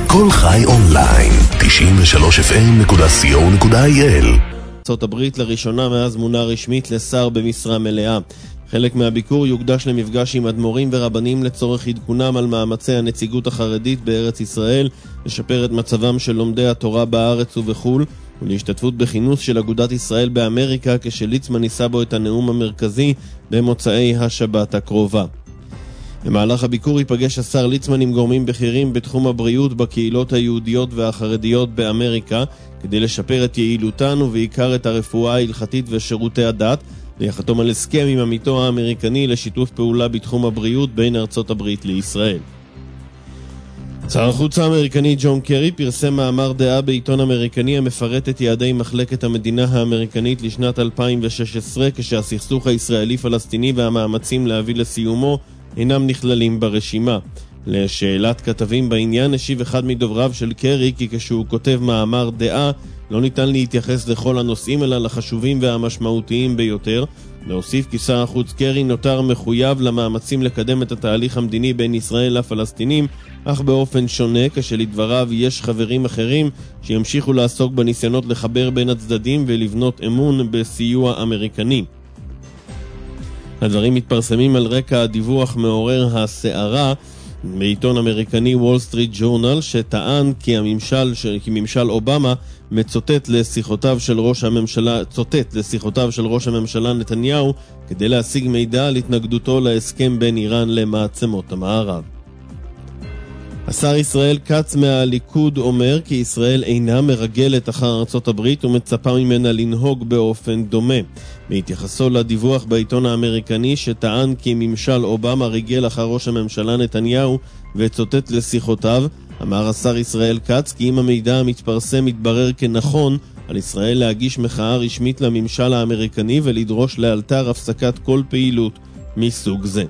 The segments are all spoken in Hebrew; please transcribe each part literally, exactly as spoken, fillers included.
כל חי אונליין, תשעים ושלוש אף אם נקודה סי או נקודה איי אל. ארצות הברית לראשונה מאז מונה רשמית לשר במשרה מלאה. חלק מהביקור יוקדש למפגש עם אדמו"רים ורבנים לצורך עדכונם על מאמצי הנציגות החרדית בארץ ישראל, לשפר את מצבם של לומדי התורה בארץ ובחול, ולהשתתפות בכינוס של אגודת ישראל באמריקה כשליצמן נישא בו את הנאום המרכזי במוצאי השבת הקרובה. במהלך הביקור ייפגש השר ליצמן עם גורמים בכירים בתחום הבריאות בקהילות היהודיות והחרדיות באמריקה, כדי לשפר את יעילותן ובעיקר את הרפואה ההלכתית ושירותי הדת, ויחתום על הסכם עם עמיתו האמריקני לשיתוף פעולה בתחום הבריאות בין ארצות הברית לישראל. שר החוץ האמריקני ג'ון קרי פרסם מאמר דעה בעיתון אמריקני המפרט את יעדי מחלקת המדינה האמריקנית לשנת אלפיים ושש עשרה, כשהסכסוך הישראלי-פלסטיני והמאמצים להביא לסיומו אינם נכללים ברשימה. לשאלת כתבים בעניין השיב אחד מדובריו של קרי כי כשהוא כותב מאמר דעה לא ניתן להתייחס לכל הנושאים אלא לחשובים והמשמעותיים ביותר. להוסיף כי שר החוץ קרי נותר מחויב למאמצים לקדם את התהליך המדיני בין ישראל לפלסטינים, אך באופן שונה, כשלדבריו יש חברים אחרים שימשיכו לעסוק בניסיונות לחבר בין הצדדים ולבנות אמון בסיוע אמריקני. הדברים מתפרסמים על רקע הדיווח מעורר הסערה בעיתון אמריקני וול סטריט ג'ורנל, שטען כי הממשל כי ממשל אובמה מצוטט לשיחותיו של ראש הממשלה צוטט לשיחותיו של ראש הממשלה נתניהו כדי להשיג מידע על התנגדותו להסכם בין איראן למעצמות המערב. השר ישראל כץ מהליכוד אומר כי ישראל אינה מרגלת אחר ארצות הברית ומצפה ממנה לנהוג באופן דומה. בהתייחסו לדיווח בעיתון האמריקני שטען כי ממשל אובמה ריגל אחר ראש הממשלה נתניהו וצוטט לשיחותיו, אמר השר ישראל כץ כי אם המידע המתפרסם מתברר כנכון, על ישראל להגיש מחאה רשמית לממשל האמריקני ולדרוש לאלתר הפסקת כל פעילות מסוג זה.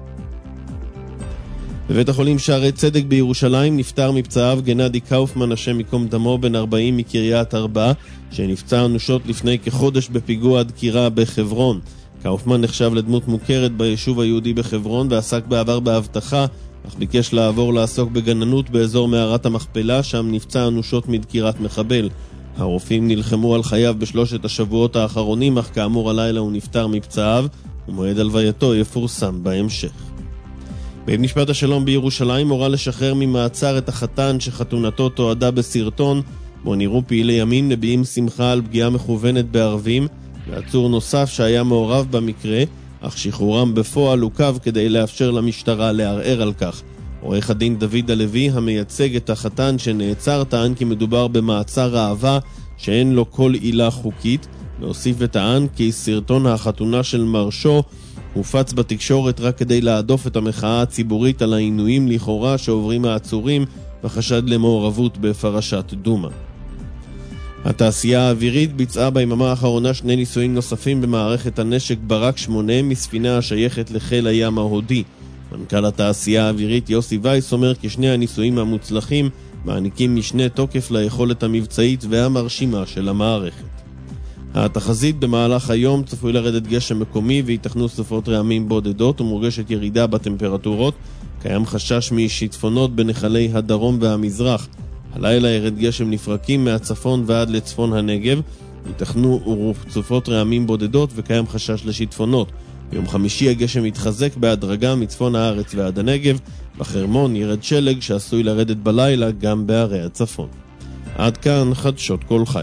בבית החולים שערי צדק בירושלים נפטר מפצעיו גנדי קאופמן, השם ייקום דמו, בן ארבעים מקריית ארבע, שנפצע אנושות לפני כחודש בפיגוע דקירה בחברון. קאופמן נחשב לדמות מוכרת ביישוב היהודי בחברון ועסק בעבר באבטחה, אך ביקש לעבור לעסוק בגננות באזור מערת המכפלה, שם נפצע אנושות מדקירת מחבל. הרופאים נלחמו על חייו בשלושת השבועות האחרונים, אך כאמור הלילה הוא נפטר מפצעיו, ומועד הלווייתו יפורסם בהמשך. בית משפט השלום בירושלים הורה לשחרר ממעצר את החתן שחתונתו תועדה בסרטון בו נראו פעילי ימין מביעים שמחה על פגיעה מכוונת בערבים, ועצור נוסף שהיה מעורב במקרה, אך שחרורם בפועל עוכב כדי לאפשר למשטרה לערער על כך. עורך הדין דוד הלוי המייצג את החתן שנעצר טען כי מדובר במעצר אהבה שאין לו כל עילה חוקית, להוסיף וטען כי סרטון החתונה של מרשו הופץ בתקשורת רק כדי להדוף את המחאה הציבורית על העינויים לכאורה שעוברים העצורים בחשד למעורבות בפרשת דומה. התעשייה האווירית ביצעה ביממה האחרונה שני ניסויים נוספים במערכת הנשק ברק שמונה מספינה השייכת לחיל הים ההודי. מנכ"ל התעשייה האווירית יוסי וייס אומר כי שני הניסויים המוצלחים מעניקים משנה תוקף ליכולת המבצעית והמרשימה של המערכת. התחזית במהלך היום צפוי לרדת גשם מקומי ויתכנו סופות רעמים בודדות ומורגשת ירידה בטמפרטורות. קיים חשש משיטפונות בנחלי הדרום והמזרח. הלילה ירד גשם נפרקים מהצפון ועד לצפון הנגב. יתכנו סופות רעמים בודדות וקיים חשש לשיטפונות. ביום חמישי הגשם יתחזק בהדרגה מצפון הארץ ועד הנגב. בחרמון ירד שלג שעשוי לרדת בלילה גם בערי הצפון. עד כאן חדשות כל חי.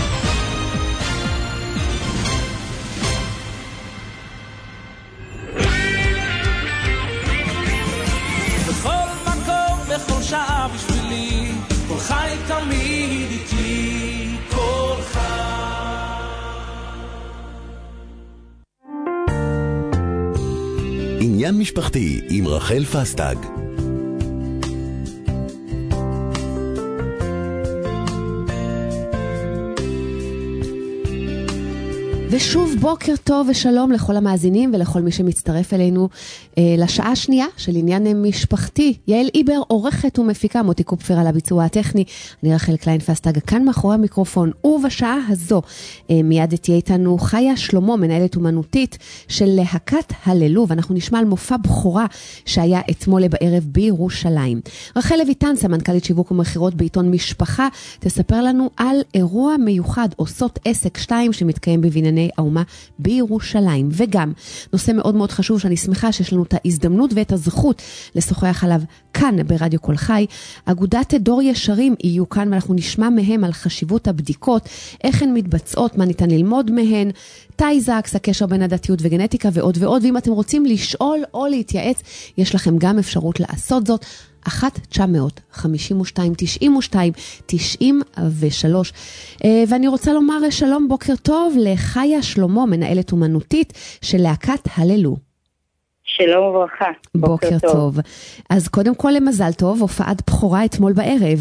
עניין משפחתי עם רחל פסטג. ושוב בוקר טוב ושלום לכל המאזינים ולכל מי שמצטרף אלינו אה, לשעה השנייה של עניין משפחתי. יעל איבר עורכת ומפיקה, מוטי קופפר על הביצוע הטכני, אני רחל קליין-פסטג כאן מאחורי המיקרופון. ובשעה הזו אה, מיד תהיה איתנו חיה שלמה, מנהלת אומנותית של להקת הללו, ואנחנו נשמע על מופע בחורה שהיה אתמול בערב בירושלים. רחל לויטן, סמנכ"לית שיווק ומחירות בעיתון משפחה, תספר לנו על אירוע מיוחד עושות עסק שתיים שמתקיים בבנייני האומה בירושלים. וגם נושא מאוד מאוד חשוב שאני שמחה שיש לנו את ההזדמנות ואת הזכות לשוחח עליו כאן ברדיו כל חי. אגודת דור ישרים יהיו כאן ואנחנו נשמע מהם על חשיבות הבדיקות, איך הן מתבצעות, מה ניתן ללמוד מהן, טייזקס, הקשר בין הדתיות וגנטיקה ועוד ועוד. ואם אתם רוצים לשאול או להתייעץ, יש לכם גם אפשרות לעשות זאת. אחת תשע מאות חמישים ושתיים תשעים ושתיים תשעים ושלוש. ואני רוצה לומר שלום, בוקר טוב לחיה שלמה, מנהלת אומנותית של להקת הללו. שלום וברכה. בוקר, בוקר טוב. טוב. אז קודם כל למזל טוב, הופעת בחורה אתמול בערב.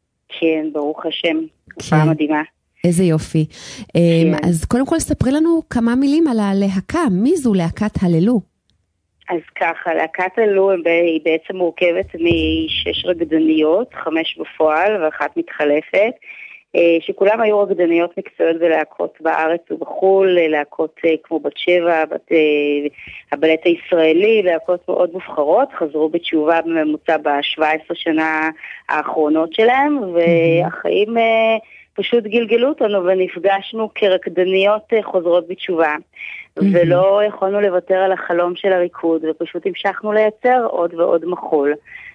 כן, ברוך השם. הופעה כן. מדהימה. איזה יופי. כן. אז קודם כל ספרי לנו כמה מילים על הלהקה. מי זו להקת הללו? אז ככה, להקת הללו היא בעצם מורכבת משש רקדניות, חמש בפועל ואחת מתחלפת, שכולם היו רקדניות מקצועיות בלהקות בארץ ובחול, להקות כמו בת שבע, בת, הבלט הישראלי, להקות מאוד מובחרות, חזרו בתשובה בממוצע ב-שבע עשרה שנה האחרונות שלהם, והחיים פשוט גלגלו אותנו ונפגשנו כרקדניות חוזרות בתשובה. ולא יכולנו לוותר על החלום של הריקוד, ופשוט המשכנו לייצר עוד ועוד מחול.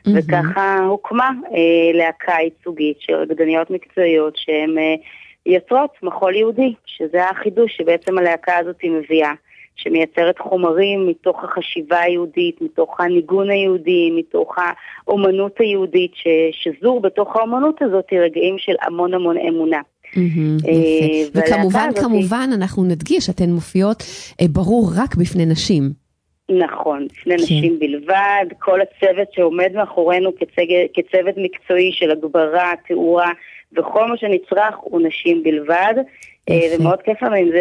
וככה הוקמה אה, להקה ייצוגית של רקדניות מקצועיות, שהן אה, יוצרות מחול יהודי, שזה החידוש שבעצם הלהקה הזאת מביאה, שמייצרת חומרים מתוך החשיבה היהודית, מתוך הניגון היהודי, מתוך האומנות היהודית, ששזור בתוך האומנות הזאת רגעים של המון המון אמונה. וכמובן, כמובן, אנחנו נדגיש, אתן מופיעות ברור רק בפני נשים. נכון, בפני נשים בלבד, כל הצוות שעומד מאחורינו כצוות מקצועי של הגברה, תאורה, וכל מה שנצרך הוא נשים בלבד, ומאוד כיף לנו עם זה.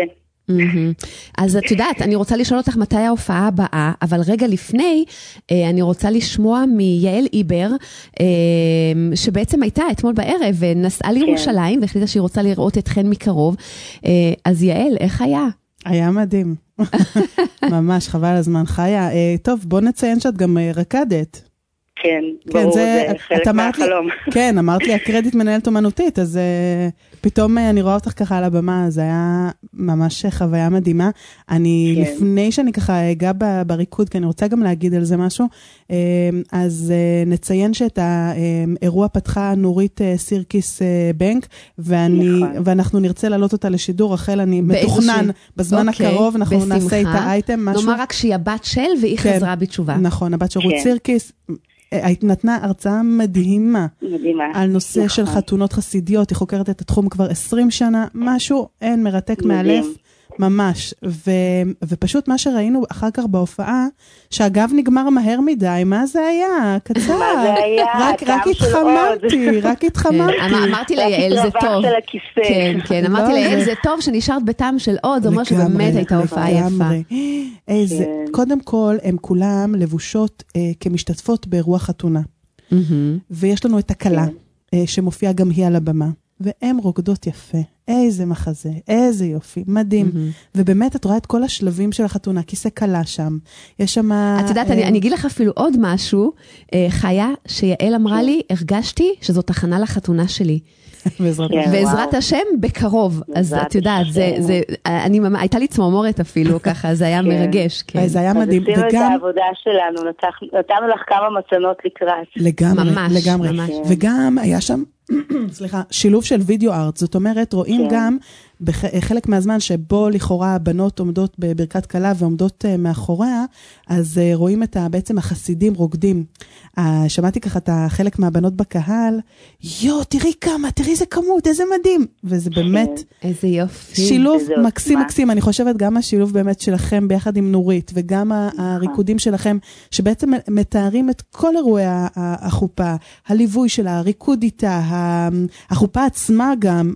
אז את יודעת, אני רוצה לשאול אותך מתי ההופעה הבאה, אבל רגע לפני, אני רוצה לשמוע מיעל איבר, שבעצם הייתה אתמול בערב, ונסעה לירושלים, והחליטה שהיא רוצה לראות אתכן מקרוב. אז יעל, איך היה? היה מדהים. ממש, חבל הזמן חיה. טוב, בוא נציין שאת גם רקדת. כן, ברור, זה חלק מהחלום. כן, אמרת לי, הקרדיט מנהלת אומנותית, אז פתאום אני רואה אותך ככה על הבמה, זה היה ממש חוויה מדהימה. אני, לפני שאני ככה אגע בריקוד, כי אני רוצה גם להגיד על זה משהו, אז נציין שאת האירוע פתחה נורית סירקיס בנק, ואנחנו נרצה להעלות אותה לשידור, רחל, אני מתוכנן בזמן הקרוב, אנחנו נעשה איתה אייטם, משהו. נאמר רק שהיא הבת של, והיא חזרה בתשובה. נכון, הבת של רות סירקיס, היית נתנה הרצאה מדהימה, מדהימה. על נושא נכון. של חתונות חסידיות, היא חוקרת את התחום כבר עשרים שנה, משהו אין מרתק מאלף, ממש, ו, ופשוט מה שראינו אחר כך בהופעה, שאגב נגמר מהר מדי, מה זה היה? קצר. מה זה היה? רק, רק התחממתי, רק התחממתי. אמרתי ליעל זה טוב. כן, כן, אמרתי ליעל זה טוב שנשארת בטעם של עוד, זה אומר שבאמת הייתה הופעה יפה. איזה, קודם כל, הם כולם לבושות כמשתתפות באירוע חתונה. ויש לנו את הקלה, שמופיעה גם היא על הבמה. והם רוקדות יפה. איזה מחזה, איזה יופי, מדהים. Mm-hmm. ובאמת את רואה את כל השלבים של החתונה, כיסא קלה שם. יש שם... את יודעת, אה... אני, אני אגיד לך אפילו עוד משהו, אה, חיה, שיעל אמרה לי, הרגשתי שזו תחנה לחתונה שלי. בעזרת, yeah, בעזרת השם, בקרוב. אז את יודעת, זה, זה, אני, הייתה לי צמרמורת אפילו ככה, זה היה כן. מרגש. כן. זה היה מדהים. אז עשינו וגם... את העבודה שלנו, נתנו לך כמה מצנות לקראת. לגמרי, ממש, לגמרי. ממש. וגם היה שם, סליחה, שילוב של וידאו ארט, זאת אומרת, רואים כן. גם בחלק מהזמן שבו לכאורה הבנות עומדות בברכת כלה ועומדות מאחוריה, אז רואים את בעצם החסידים רוקדים. שמעתי ככה את חלק מהבנות בקהל, יו, תראי כמה, תראי איזה כמות, איזה מדהים. וזה באמת איזה יופי. שילוב מקסים מקסים. אני חושבת גם השילוב באמת שלכם ביחד עם נורית, וגם הריקודים שלכם, שבעצם מתארים את כל אירועי החופה, הליווי שלה, הריקוד איתה, החופה עצמה גם,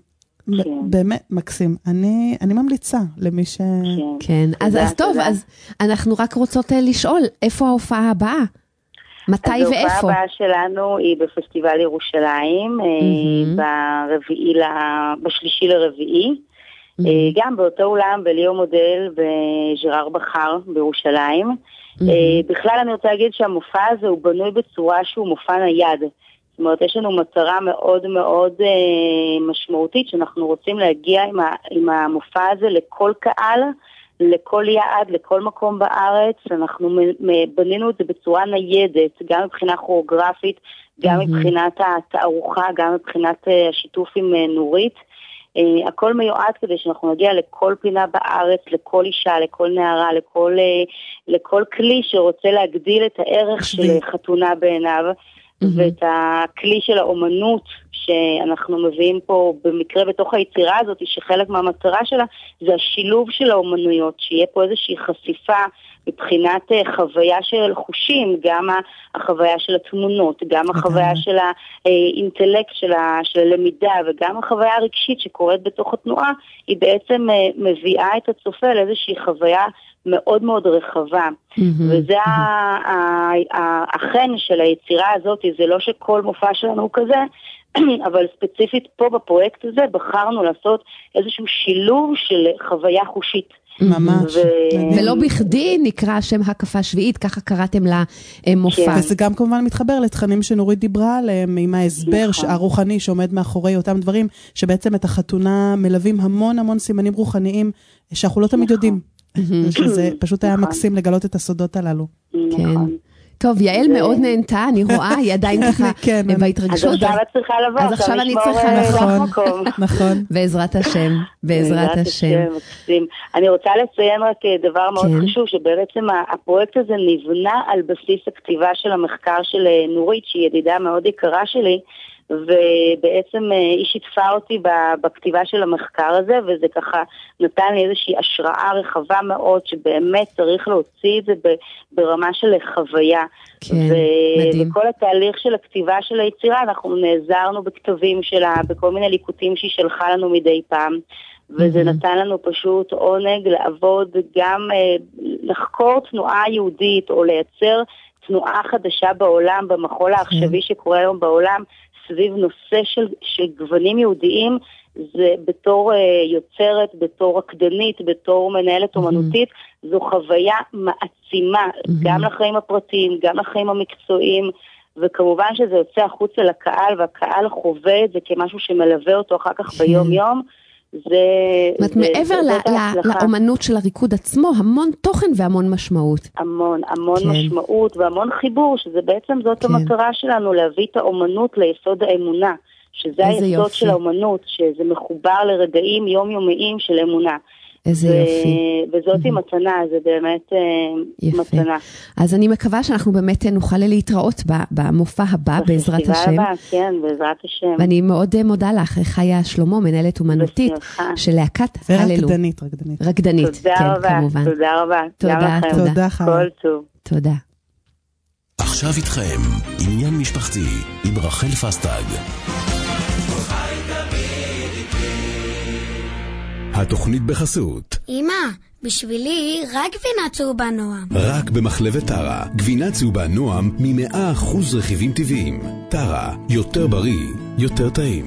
באמת מקסים. אני, אני ממליצה למי ש... כן, אז, אז טוב, אז אנחנו רק רוצות לשאול, איפה ההופעה הבאה? מתי ואיפה? ההופעה הבאה שלנו היא בפסטיבל ירושלים, ברביעי, בשלישי לרביעי, גם באותו אולם בליאו מודל בז'רר בחר בירושלים. בכלל אני רוצה להגיד שהמופע הזה הוא בנוי בצורה שהוא מופע נייד. זאת אומרת, יש לנו מטרה מאוד מאוד אה, משמעותית, שאנחנו רוצים להגיע עם, ה, עם המופע הזה לכל קהל, לכל יעד, לכל מקום בארץ. אנחנו בנינו את זה בצורה ניידת, גם מבחינה כוריאוגרפית, גם מבחינת התערוכה, גם מבחינת השיתוף עם נורית. Uh, הכל מיועד כדי שאנחנו נגיע לכל פינה בארץ, לכל אישה, לכל נערה, לכל, uh, לכל כלי שרוצה להגדיל את הערך של חתונה בעיניו, mm-hmm. ואת הכלי של האומנות שאנחנו מביאים פה במקרה בתוך היצירה הזאת, שחלק מהמטרה שלה זה השילוב של האומנויות, שיהיה פה איזושהי חשיפה מבחינת חוויה של חושים, גם החוויה של התמונות, גם החוויה של האינטלקט של הלמידה, וגם החוויה הרגשית שקורית בתוך התנועה, היא בעצם מביאה את הצופה לאיזושהי חוויה מאוד מאוד רחבה. וזה החן של היצירה הזאת, זה לא שכל מופע שלנו הוא כזה, אבל ספציפית פה בפרויקט הזה בחרנו לעשות איזשהו שילוב של חוויה חושית. ממש. ולא בכדי נקרא השם הקפה שביעית, ככה קראתם למופע. וזה גם כמובן מתחבר לתכנים שנורית דיברה עליהם, עם ההסבר הרוחני שעומד מאחורי אותם דברים, שבעצם את החתונה מלווים המון המון סימנים רוחניים, שאנחנו לא תמיד יודעים. שזה פשוט היה מקסים לגלות את הסודות הללו. כן. טוב, יעל מאוד נהנתה, אני רואה, היא עדיין ככה בהתרגשות. אז עכשיו את צריכה לבוא, אז עכשיו אני צריכה לבוא. נכון. בעזרת השם, בעזרת השם. אני רוצה לציין רק דבר מאוד חשוב, שבעצם הפרויקט הזה נבנה על בסיס הכתיבה של המחקר של נורית, שהיא ידידה מאוד יקרה שלי, ובעצם היא שיתפה אותי בכתיבה של המחקר הזה, וזה ככה נתן לי איזושהי השראה רחבה מאוד, שבאמת צריך להוציא את זה ברמה של חוויה. כן, ו- מדהים. וכל התהליך של הכתיבה של היצירה, אנחנו נעזרנו בכתבים שלה, בכל מיני ליקוטים שהיא שלחה לנו מדי פעם, וזה נתן לנו פשוט עונג לעבוד, גם לחקור תנועה יהודית, או לייצר תנועה חדשה בעולם, במחול העכשווי שקורה היום בעולם, סביב נושא של, של גוונים יהודיים, זה בתור uh, יוצרת, בתור רקדנית, בתור מנהלת אומנותית, זו חוויה מעצימה, גם לחיים הפרטיים, גם לחיים המקצועיים, וכמובן שזה יוצא החוצה לקהל, והקהל חווה את זה כמשהו שמלווה אותו אחר כך ביום יום, זה... זאת מעבר לאומנות של הריקוד עצמו, המון תוכן והמון משמעות. המון, המון משמעות והמון חיבור, שזה בעצם זאת המטרה שלנו, להביא את האומנות ליסוד האמונה, שזה היסוד של האומנות, שזה מחובר לרגעים יומיומיים של אמונה. איזה יופי. וזאת היא מתנה, זה באמת מתנה. אז אני מקווה שאנחנו באמת נוכל להתראות במופע הבא, בעזרת השם. בפסטיבל הבא, כן, בעזרת השם. ואני מאוד מודה לך, חיה שלמה, מנהלת אומנותית של להקת הללו. ורקדנית, רקדנית. רקדנית, כן, כמובן. תודה רבה. תודה, תודה. כל טוב. תודה. עכשיו איתכם, עניין משפחתי, עם רחל פסטג. התוכנית בחסות. אמא, בשבילי רק גבינה צהובה נועם. רק במחלבת טרה, גבינה צהובה נועם מ-מאה אחוז רכיבים טבעיים. טרה, יותר בריא, יותר טעים.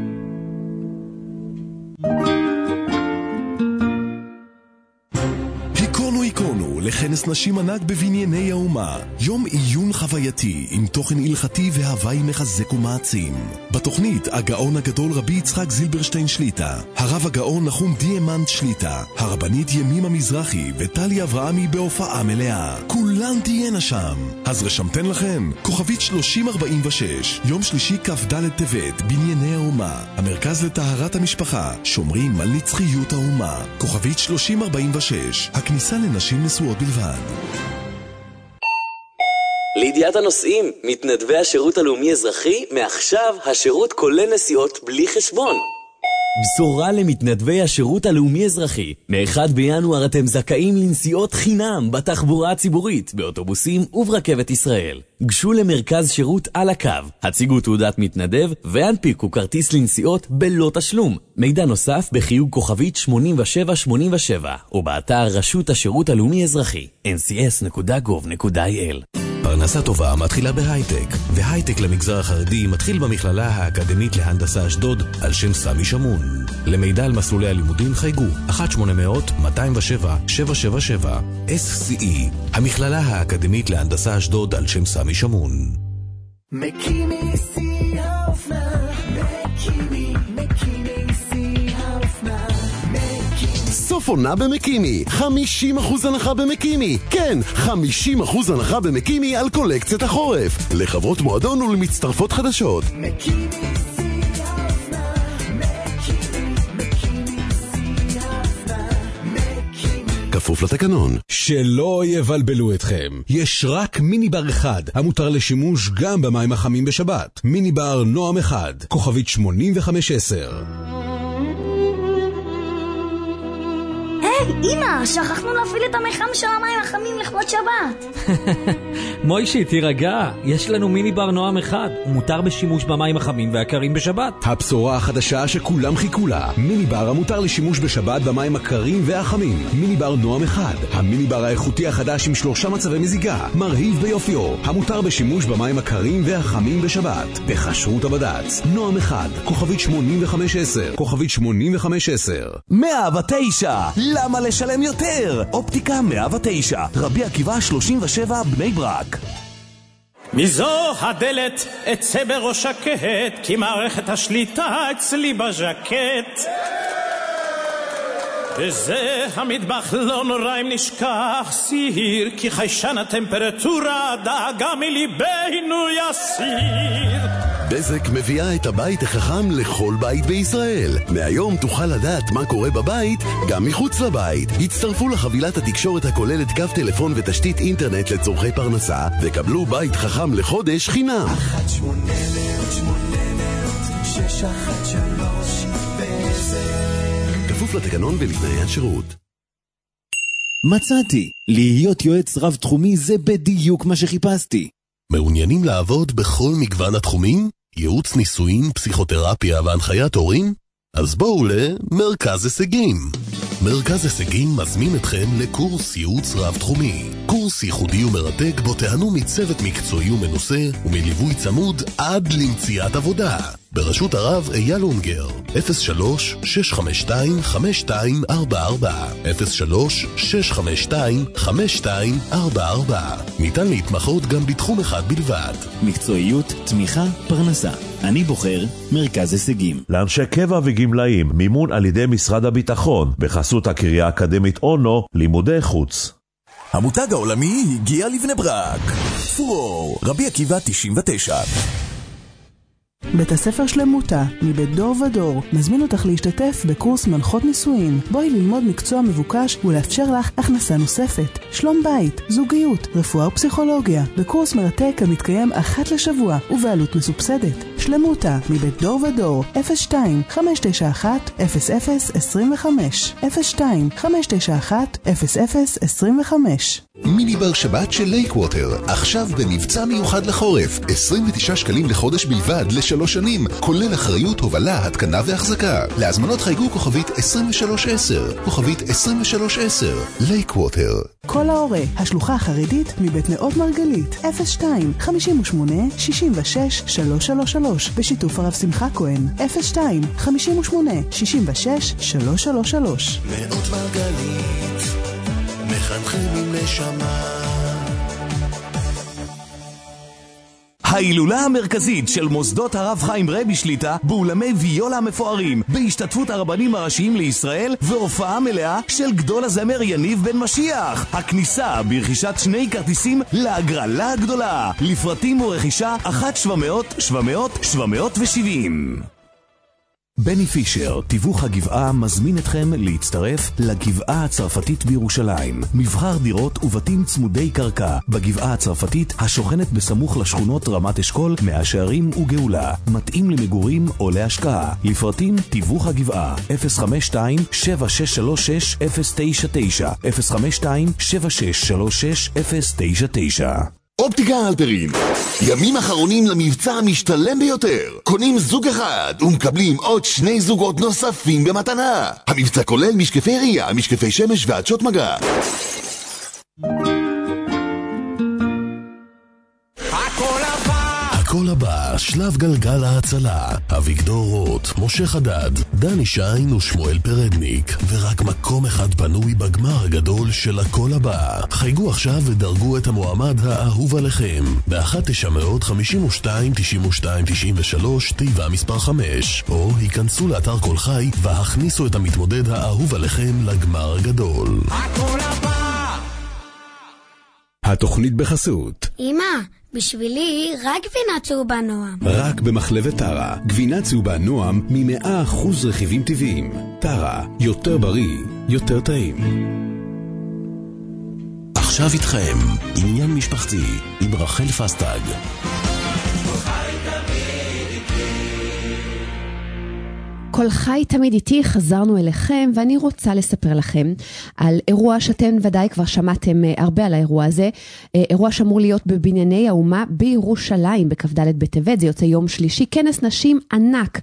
היכונו היכונו לכנס נשים ענק בבנייני האומה. יום עיון חווייתי עם תוכן הלכתי והוואי מחזק ומעצים. בתוכנית הגאון הגדול רבי יצחק זילברשטיין שליטה, הרב הגאון נחום דיאמנט שליטה, הרבנית ימימה מזרחי וטלי אברהמי בהופעה מלאה. כולן תהיינה שם. אז רשמתן לכם, כוכבית שלושים ארבעים ושש, יום שלישי כ"ד טבת, בנייני האומה, המרכז לטהרת המשפחה, שומרים על נצחיות האומה. כוכבית שלושים ארבעים ושש, הכניסה לנשים נשואות בלבד. לידיעת הנוסעים, מתנדבי השירות הלאומי אזרחי, מעכשיו השירות כולל נסיעות בלי חשבון. בשורה למתנדבי השירות הלאומי אזרחי. מאחד בינואר אתם זכאים לנסיעות חינם בתחבורה הציבורית, באוטובוסים וברכבת ישראל. גשו למרכז שירות על הקו, הציגו תעודת מתנדב והנפיקו כרטיס לנסיעות בלא תשלום. מידע נוסף בחיוג כוכבית שמונים ושבע שמונים ושבע או באתר רשות השירות הלאומי אזרחי אן סי אס נקודה גוב נקודה איי אל. פרנסה טובה מתחילה בהייטק, והייטק למגזר החרדי מתחיל במכללה האקדמית להנדסה אשדוד על שם סמי שמון. למידע על מסלולי הלימודים חייגו אחת שמונה אפס אפס מאתיים ושבע שבע שבע שבע. אס סי אי, המכללה האקדמית להנדסה אשדוד על שם סמי שמון. מקימי סי האופנה, מקימי, מקימי סי האופנה, מקימי. סוף עונה במקימי, חמישים אחוז הנחה במקימי. כן, חמישים אחוז הנחה במקימי על קולקציית החורף. לחברות מועדון ולמצטרפות חדשות. מקימי סי האופנה, מקימי, מקימי סי האופנה, מקימי. כפוף לתקנון. שלא יבלבלו אתכם. יש רק מיני בר אחד, המותר לשימוש גם במים החמים בשבת. מיני בר נועם אחד, כוכבית שמונים וחמש עשר. היי, אמא, שכחנו להפעיל את המחם של המים החמים לכבוד שבת. מוישי, תירגע, יש לנו מיני בר נועם אחד, הוא מותר בשימוש במים החמים והקרים בשבת. הבשורה החדשה שכולם חיכו לה, מיני בר המותר לשימוש בשבת במים הקרים והחמים. מיני בר נועם אחד, המיני בר האיכותי החדש עם שלושה מצבי מזיגה, מרהיב ביופיו, המותר בשימוש במים הקרים והחמים בשבת. בחשרות הבד"ץ, נועם אחד, כוכבית שמונים וחמש עשר, כוכבית שמונים וחמש עשר. מאה ותשע, למה לשלם יותר? אופטיקה מאה ותשע, רבי עקיבא שלושים ושבע, בני ברק. מזו הדלת אצא בראש הקהת, כי מערכת השליטה אצלי בז'קט. וזה המטבח לא נורא אם נשכח סיר, כי חיישן הטמפרטורה דאגה מליבנו יסיר. בזק מביאה את הבית החכם לכל בית בישראל. מהיום תוכל לדעת מה קורה בבית גם מחוץ לבית. הצטרפו לחבילת התקשורת הכוללת קו טלפון ותשתית אינטרנט לצורכי פרנסה, וקבלו בית חכם לחודש חינם. אחת שמונה מאות שמונה מאות שש אחת שלוש בזק. כפוף לתקנון ולתנאי השירות. מצאתי, להיות יועץ רב תחומי זה בדיוק מה שחיפשתי. מעוניינים לעבוד בכל מגוון התחומים? ייעוץ ניסויים, פסיכותרפיה והנחיית הורים? אז בואו למרכז הישגים. מרכז הישגים מזמין אתכם לקורס ייעוץ רב תחומי. קורס ייחודי ומרתק בו תהנו מצוות מקצועי ומנוסה ומליווי צמוד עד למציאת עבודה. ברשות הרב אייל אונגר, אפס שלוש שש חמש שתיים חמש שתיים ארבע ארבע, אפס שלוש שש חמש שתיים חמש שתיים ארבע ארבע. ניתן להתמחות גם בתחום אחד בלבד. מקצועיות, תמיכה, פרנסה. אני בוחר מרכז הישגים. לאנשי קבע וגמלאים, מימון על ידי משרד הביטחון, בחסות הקריה האקדמית אונו, לימודי חוץ. המותג העולמי הגיע לבני ברק. פורור, רבי עקיבא תשעים ותשע. בית הספר שלמותה, מבית דור ודור, מזמין אותך להשתתף בקורס מנחות נישואין. בואי ללמוד מקצוע מבוקש ולאפשר לך הכנסה נוספת. שלום בית, זוגיות, רפואה ופסיכולוגיה. בקורס מרתק המתקיים אחת לשבוע ובעלות מסובסדת. שלמותה, מבית דור ודור, אפס שתיים חמש תשע אחת אפס אפס עשרים וחמש, אפס שתיים חמש תשע אחת אפס אפס עשרים וחמש. מיני בר שבת של לייקווטר, עכשיו במבצע מיוחד לחורף, עשרים ותשעה שקלים לחודש בלבד לשלוש שנים, כולל אחריות, הובלה, התקנה והחזקה. להזמנות חייגו כוכבית עשרים ושלוש עשר, כוכבית עשרים ושלוש עשר, לייקווטר. כל ההורה, השלוחה החרדית מבית נאות מרגלית, אפס שתיים חמש שמונה שש שש שלוש שלוש שלוש, בשיתוף הרב שמחה כהן, אפס שתיים חמש שמונה שש שש שלוש שלוש שלוש. נאות מרגלית, מחנכים עם נשמה. ההילולה המרכזית של מוסדות הרב חיים רבי שליטה באולמי ויולה המפוארים, בהשתתפות הרבנים הראשיים לישראל והופעה מלאה של גדול הזמר יניב בן משיח. הכניסה ברכישת שני כרטיסים להגרלה הגדולה. לפרטים ורכישה אחת שבע מאות שבע מאות שבע מאות ושבעים. בני פישר, תיווך הגבעה, מזמין אתכם להצטרף לגבעה הצרפתית בירושלים. מבחר דירות ובתים צמודי קרקע בגבעה הצרפתית השוכנת בסמוך לשכונות רמת אשכול, מאה שערים וגאולה. מתאים למגורים או להשקעה. לפרטים תיווך הגבעה אפס חמש שתיים שבע שש שלוש שש אפס תשע תשע אפס חמש שתיים שבע שש שלוש שש אפס תשע תשע. אופטיקה הלפרין, ימים אחרונים למבצע המשתלם ביותר. קונים זוג אחד ומקבלים עוד שני זוגות נוספים במתנה. המבצע כולל משקפי ראייה, משקפי שמש ועדשות מגע. הכל הבא, שלב גלגל ההצלה. אביגדור רוט, משה חדד, דני שיין ושמואל פרדניק, ורק מקום אחד פנוי בגמר הגדול של הכל הבא. חייגו עכשיו ודרגו את המועמד האהוב עליכם ב-אחת תשע חמש שתיים תשעים ושתיים תשעים ושלוש תיבה מספר חמש, או היכנסו לאתר כל חי והכניסו את המתמודד האהוב עליכם לגמר הגדול. הכל הבא. התוכנית בחסות אמא, בשבילי רק גבינה צהובה נועם. רק במחלבת טרה, גבינה צהובה נועם מ-מאה אחוז רכיבים טבעיים. טרה, יותר בריא, יותר טעים. עכשיו איתכם, עניין משפחתי עם רחל פסטג. כל חי תמיד איתי, חזרנו אליכם, ואני רוצה לספר לכם על אירוע שאתם ודאי כבר שמעתם הרבה על האירוע הזה, אירוע שאמור להיות בבנייני האומה בירושלים, בכ"ד בטבת, זה יוצא יום שלישי, כנס נשים ענק,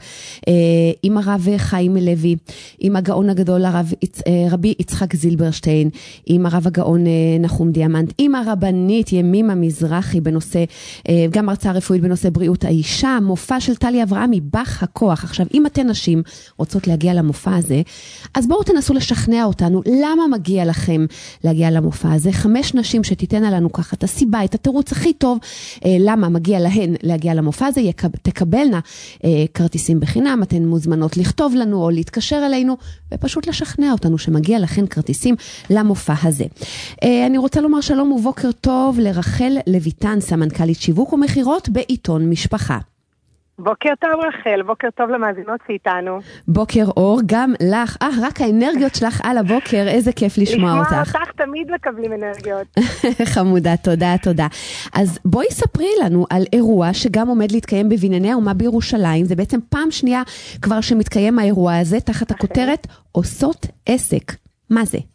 עם הרב חיים לוי, עם הגאון הגדול הרב, רבי יצחק זילברשטיין, עם הרב הגאון נחום דיאמנט, עם הרבנית ימימה מזרחי בנושא, גם הרצאה רפואית בנושא בריאות האישה, מופע של טלי אברהמי, בח הכוח. עכשיו, אם אתן נשים רוצות להגיע למופע הזה, אז בואו תנסו לשכנע אותנו למה מגיע לכם להגיע למופע הזה. חמש נשים שתיתנה לנו ככה את הסיבה, את התירוץ הכי טוב אה, למה מגיע להן להגיע למופע הזה, יקב, תקבלנה אה, כרטיסים בחינם. אתן מוזמנות לכתוב לנו או להתקשר אלינו ופשוט לשכנע אותנו שמגיע לכן כרטיסים למופע הזה. אה, אני רוצה לומר שלום ובוקר טוב לרחל לויטן, סמנכ"לית שיווק ומחירות בעיתון משפחה. בוקר טוב רחל, בוקר טוב למאזינות שאיתנו. בוקר אור, גם לך. אה, רק האנרגיות שלך על הבוקר, איזה כיף לשמוע אותך. לשמוע אותך תמיד מקבלים אנרגיות. חמודה, תודה, תודה. אז בואי ספרי לנו על אירוע שגם עומד להתקיים בבנייני האומה בירושלים. זה בעצם פעם שנייה כבר שמתקיים האירוע הזה, תחת הכותרת עושות עסק. מה זה?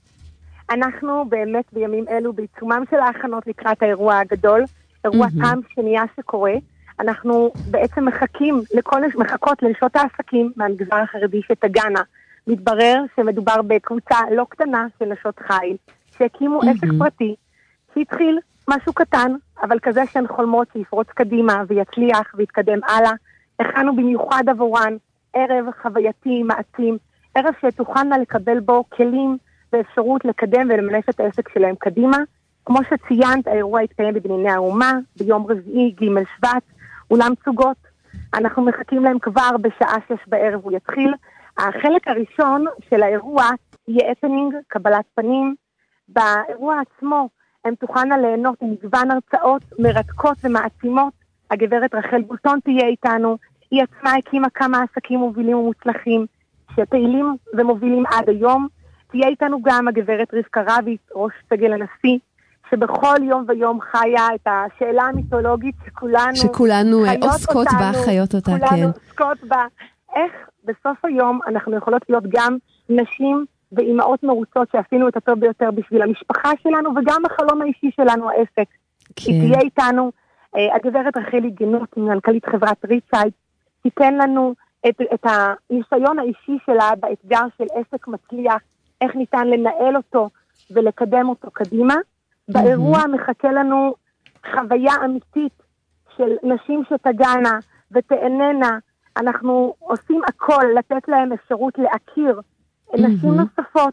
אנחנו באמת בימים אלו בעיצומם של ההכנות לקראת האירוע הגדול, אירוע פעם שנייה שקורה. אנחנו בעצם מחכים, לכל, מחכות לנשות העסקים מהמגזר החרדי שתגענה. מתברר שמדובר בקבוצה לא קטנה של נשות חיל, שהקימו עסק פרטי, שהתחיל משהו קטן, אבל כזה שהן חולמות שיפרוץ קדימה ויצליח ויתקדם הלאה. הכנו במיוחד עבורן ערב חווייתי, מעצים, ערב שתוכלנה לקבל בו כלים ואפשרות לקדם ולמנף את העסק שלהם קדימה. כמו שציינת, האירוע התקיים בבנייני האומה, ביום רביעי ג' שבט, אולם צוגות. אנחנו מחכים להם כבר בשעה שש בערב הוא יתחיל. החלק הראשון של האירוע יהיה הפנינג, קבלת פנים. באירוע עצמו הם תוכלנה ליהנות ממגוון הרצאות מרתקות ומעצימות. הגברת רחל בולטון תהיה איתנו. היא עצמה הקימה כמה עסקים מובילים ומוצלחים שפעילים ומובילים עד היום. תהיה איתנו גם הגברת רבקה רביץ, ראש סגל הנשיא, שבכל יום ויום חיה את השאלה המיתולוגית שכולנו, שכולנו עוסקות אותנו, בה, חיות אותה, כולנו כן. עוסקות בה. איך בסוף היום אנחנו יכולות להיות גם נשים ואימהות מרוצות שעשינו את הטוב ביותר בשביל המשפחה שלנו, וגם החלום האישי שלנו, העסק. כן. היא תהיה איתנו, אה, הגברת רחלי גנות, מנכ"לית חברת ריצ'ייד, תיתן לנו את, את הניסיון האישי שלה באתגר של עסק מצליח, איך ניתן לנהל אותו ולקדם אותו קדימה. באירוע מחכה לנו חוויה אמיתית של נשים שתגענה ותעננה. אנחנו עושים הכל לתת להם אפשרות להכיר נשים נוספות.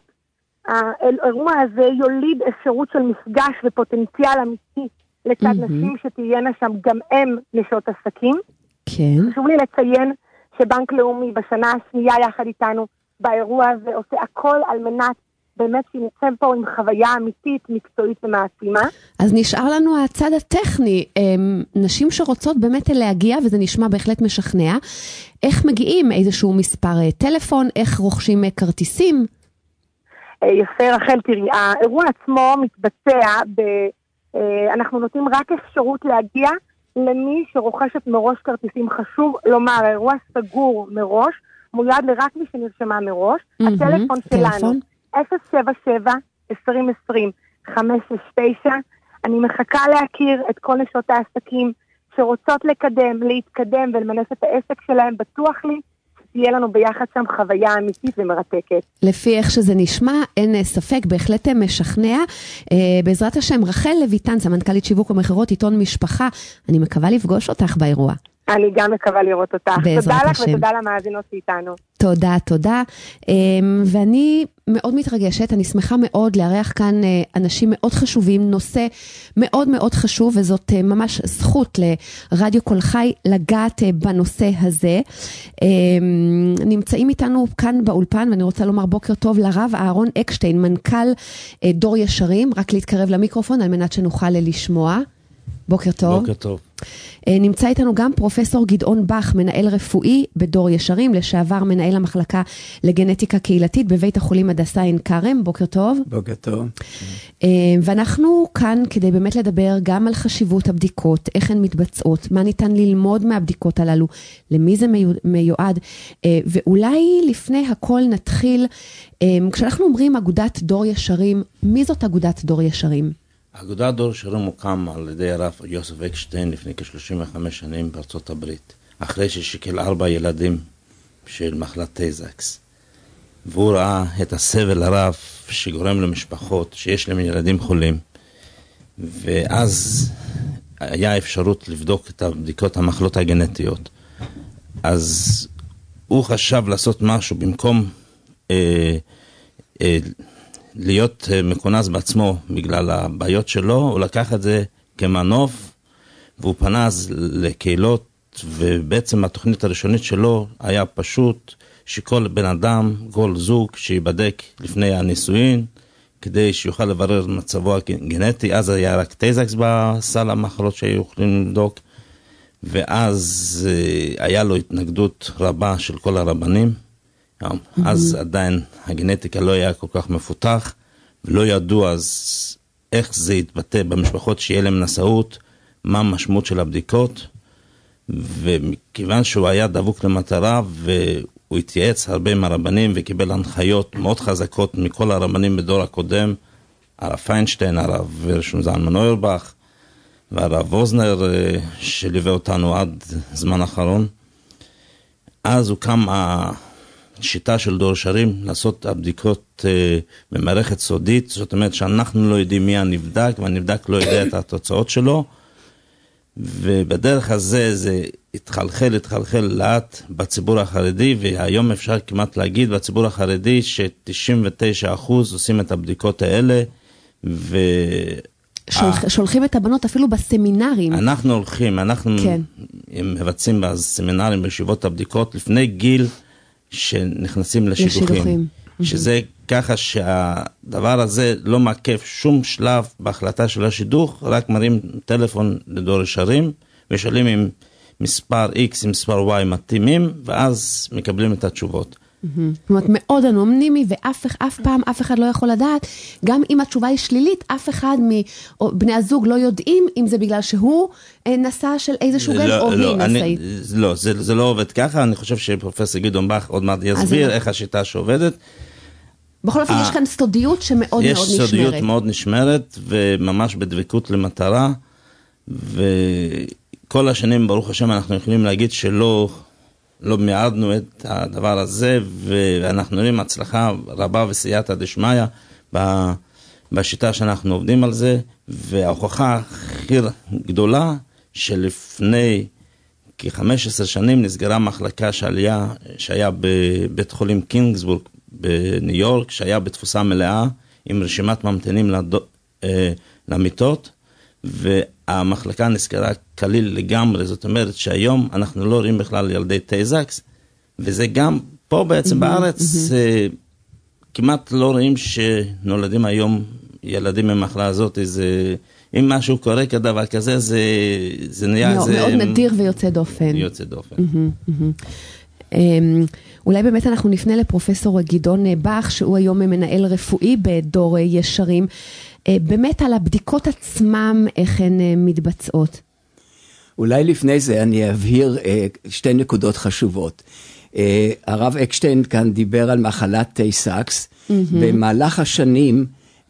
האירוע הזה יוליד אפשרות של מפגש ופוטנציאל אמיתי לצד נשים שתהיינה שם גם הם נשות עסקים. כן. חשוב לי לציין שבנק לאומי בשנה השנייה יחד איתנו באירוע הזה עושה הכל על מנת באמת שנצא פה עם חוויה אמיתית, מקצועית ומעצימה. אז נשאר לנו הצד הטכני, נשים שרוצות באמת להגיע, וזה נשמע בהחלט משכנע, איך מגיעים? איזשהו מספר טלפון, איך רוכשים כרטיסים? יפה, רחל, תראי, האירוע עצמו מתבצע, ב, אנחנו נותנים רק אפשרות להגיע למי שרוכשת מראש כרטיסים. חשוב לומר, האירוע סגור מראש, מויד לרק מי שנרשמה מראש. Mm-hmm, הטלפון שלנו, טלפון. אפס שבע שבע עשרים עשרים חמש שש תשע. אני מחכה להכיר את כל נשות העסקים שרוצות לקדם, להתקדם ולמנף את העסק שלהם. בטוח לי שתהיה לנו ביחד שם חוויה אמיתית ומרתקת. לפי איך שזה נשמע, אין ספק, בהחלט משכנע. בעזרת השם, רחל לויטן, סמנכ"לית שיווק ומחירות, עיתון משפחה, אני מקווה לפגוש אותך באירוע. אני גם מקווה לראות אותך. תודה לך השם. ותודה למאזינות שאיתנו. תודה, תודה. ואני מאוד מתרגשת, אני שמחה מאוד לארח כאן אנשים מאוד חשובים, נושא מאוד מאוד חשוב, וזאת ממש זכות לרדיו קול חי לגעת בנושא הזה. נמצאים איתנו כאן באולפן, ואני רוצה לומר בוקר טוב לרב אהרון אקשטיין, מנכ"ל דור ישרים, רק להתקרב למיקרופון על מנת שנוכל לשמוע. בוקר טוב. בוקר טוב. נמצא איתנו גם פרופסור גדעון בח, מנהל רפואי בדור ישרים, לשעבר מנהל המחלקה לגנטיקה קהילתית בבית החולים הדסה עין כרם. בוקר טוב. בוקר טוב. ואנחנו כאן כדי באמת לדבר גם על חשיבות הבדיקות, איך הן מתבצעות, מה ניתן ללמוד מהבדיקות הללו, למי זה מיועד, ואולי לפני הכל נתחיל, כשאנחנו אומרים אגודת דור ישרים, מי זאת אגודת דור ישרים? אגודת דור ישרים הוקם על ידי הרב יוסף אקשטיין לפני כ-שלושים וחמש שנים בארצות הברית, אחרי ששיקל ארבע ילדים של מחלת טייזקס. והוא ראה את הסבל הרב שגורם למשפחות שיש להם ילדים חולים, ואז היה אפשרות לבדוק את הבדיקות המחלות הגנטיות. אז הוא חשב לעשות משהו במקום אה, אה, להיות מכונס בעצמו בגלל הבעיות שלו, הוא לקח את זה כמנוף, והוא פנה אז לקהילות, ובעצם התוכנית הראשונית שלו היה פשוט שכל בן אדם, כל זוג שיבדק לפני הנישואין, כדי שיוכל לברר מצבו הגנטי. אז היה רק טייזקס בסל המחלות שהיו יכולים לבדוק, ואז היה לו התנגדות רבה של כל הרבנים, אז עדיין הגנטיקה לא היה כל כך מפותח, ולא ידעו אז איך זה יתבטא במשפחות שיהיה להם נשאות, מה המשמעות של הבדיקות, ומכיוון שהוא היה דבוק למטרה, והוא התייעץ הרבה עם הרבנים, וקיבל הנחיות מאוד חזקות מכל הרבנים בדור הקודם, הרב פיינשטיין, הרב רשום זלמן אוירבך, והרב ווזנר שליווה אותנו עד זמן אחרון. אז הוקם השיטה של דור ישרים לעשות הבדיקות אה, במערכת סודית, זאת אומרת שאנחנו לא יודעים מי הנבדק, והנבדק לא יודע את התוצאות שלו, ובדרך הזה זה התחלחל, התחלחל לאט בציבור החרדי, והיום אפשר כמעט להגיד בציבור החרדי ש-תשעים ותשעה אחוז עושים את הבדיקות האלה, ו... שולח, שולחים את הבנות אפילו בסמינרים. אנחנו הולכים, אנחנו כן. מבצעים בסמינרים, בישיבות הבדיקות, לפני גיל שנכנסים לשידוכים. לשידוכים. שזה ככה שהדבר הזה לא מעכב שום שלב בהחלטה של השידוך, רק מרים טלפון לדור ישרים, ושואלים עם מספר X, עם מספר Y מתאימים, ואז מקבלים את התשובות. זאת אומרת, מאוד אנונימי, ואף אף פעם אף אחד לא יכול לדעת, גם אם התשובה היא שלילית, אף אחד מבני הזוג לא יודעים אם זה בגלל שהוא נשא של איזשהו גן או היא נשאית. לא, זה לא עובד ככה, אני חושב שפרופסור גדעון בח עוד מעט יסביר איך השיטה שעובדת. בכל אופן, יש כאן סודיות שמאוד מאוד נשמרת. יש סודיות מאוד נשמרת, וממש בדבקות למטרה, וכל השנים, ברוך השם, אנחנו יכולים להגיד שלא לא מיעדנו את הדבר הזה, ואנחנו רואים הצלחה רבה וסייעתא דשמיא בשיטה שאנחנו עובדים על זה, וההוכחה הכי גדולה שלפני כ-חמש עשרה שנים נסגרה מחלקה שעליה, שהיה בבית חולים קינגסבורג בניו יורק, שהיה בתפוסה מלאה עם רשימת ממתינים לדו, אה, למיטות, והמחלקה נסגרה כליל לגמרי. זאת אומרת שהיום אנחנו לא רואים בכלל ילדי טייזקס, וזה גם פה בעצם בארץ כמעט לא רואים שנולדים היום ילדים במחלה הזאת, איזה... אם משהו קורה כדבר כזה, זה, זה נהיה... מאוד, זה... מאוד נדיר ויוצא דופן. יוצא דופן. Mm-hmm, mm-hmm. Um, אולי באמת אנחנו נפנה לפרופסור גדעון בח, שהוא היום מנהל רפואי בדור ישרים, uh, באמת על הבדיקות עצמם, איך הן uh, מתבצעות. אולי לפני זה אני אבהיר uh, שתי נקודות חשובות. Uh, הרב אקשטיין כאן דיבר על מחלת טייסקס, mm-hmm. במהלך השנים,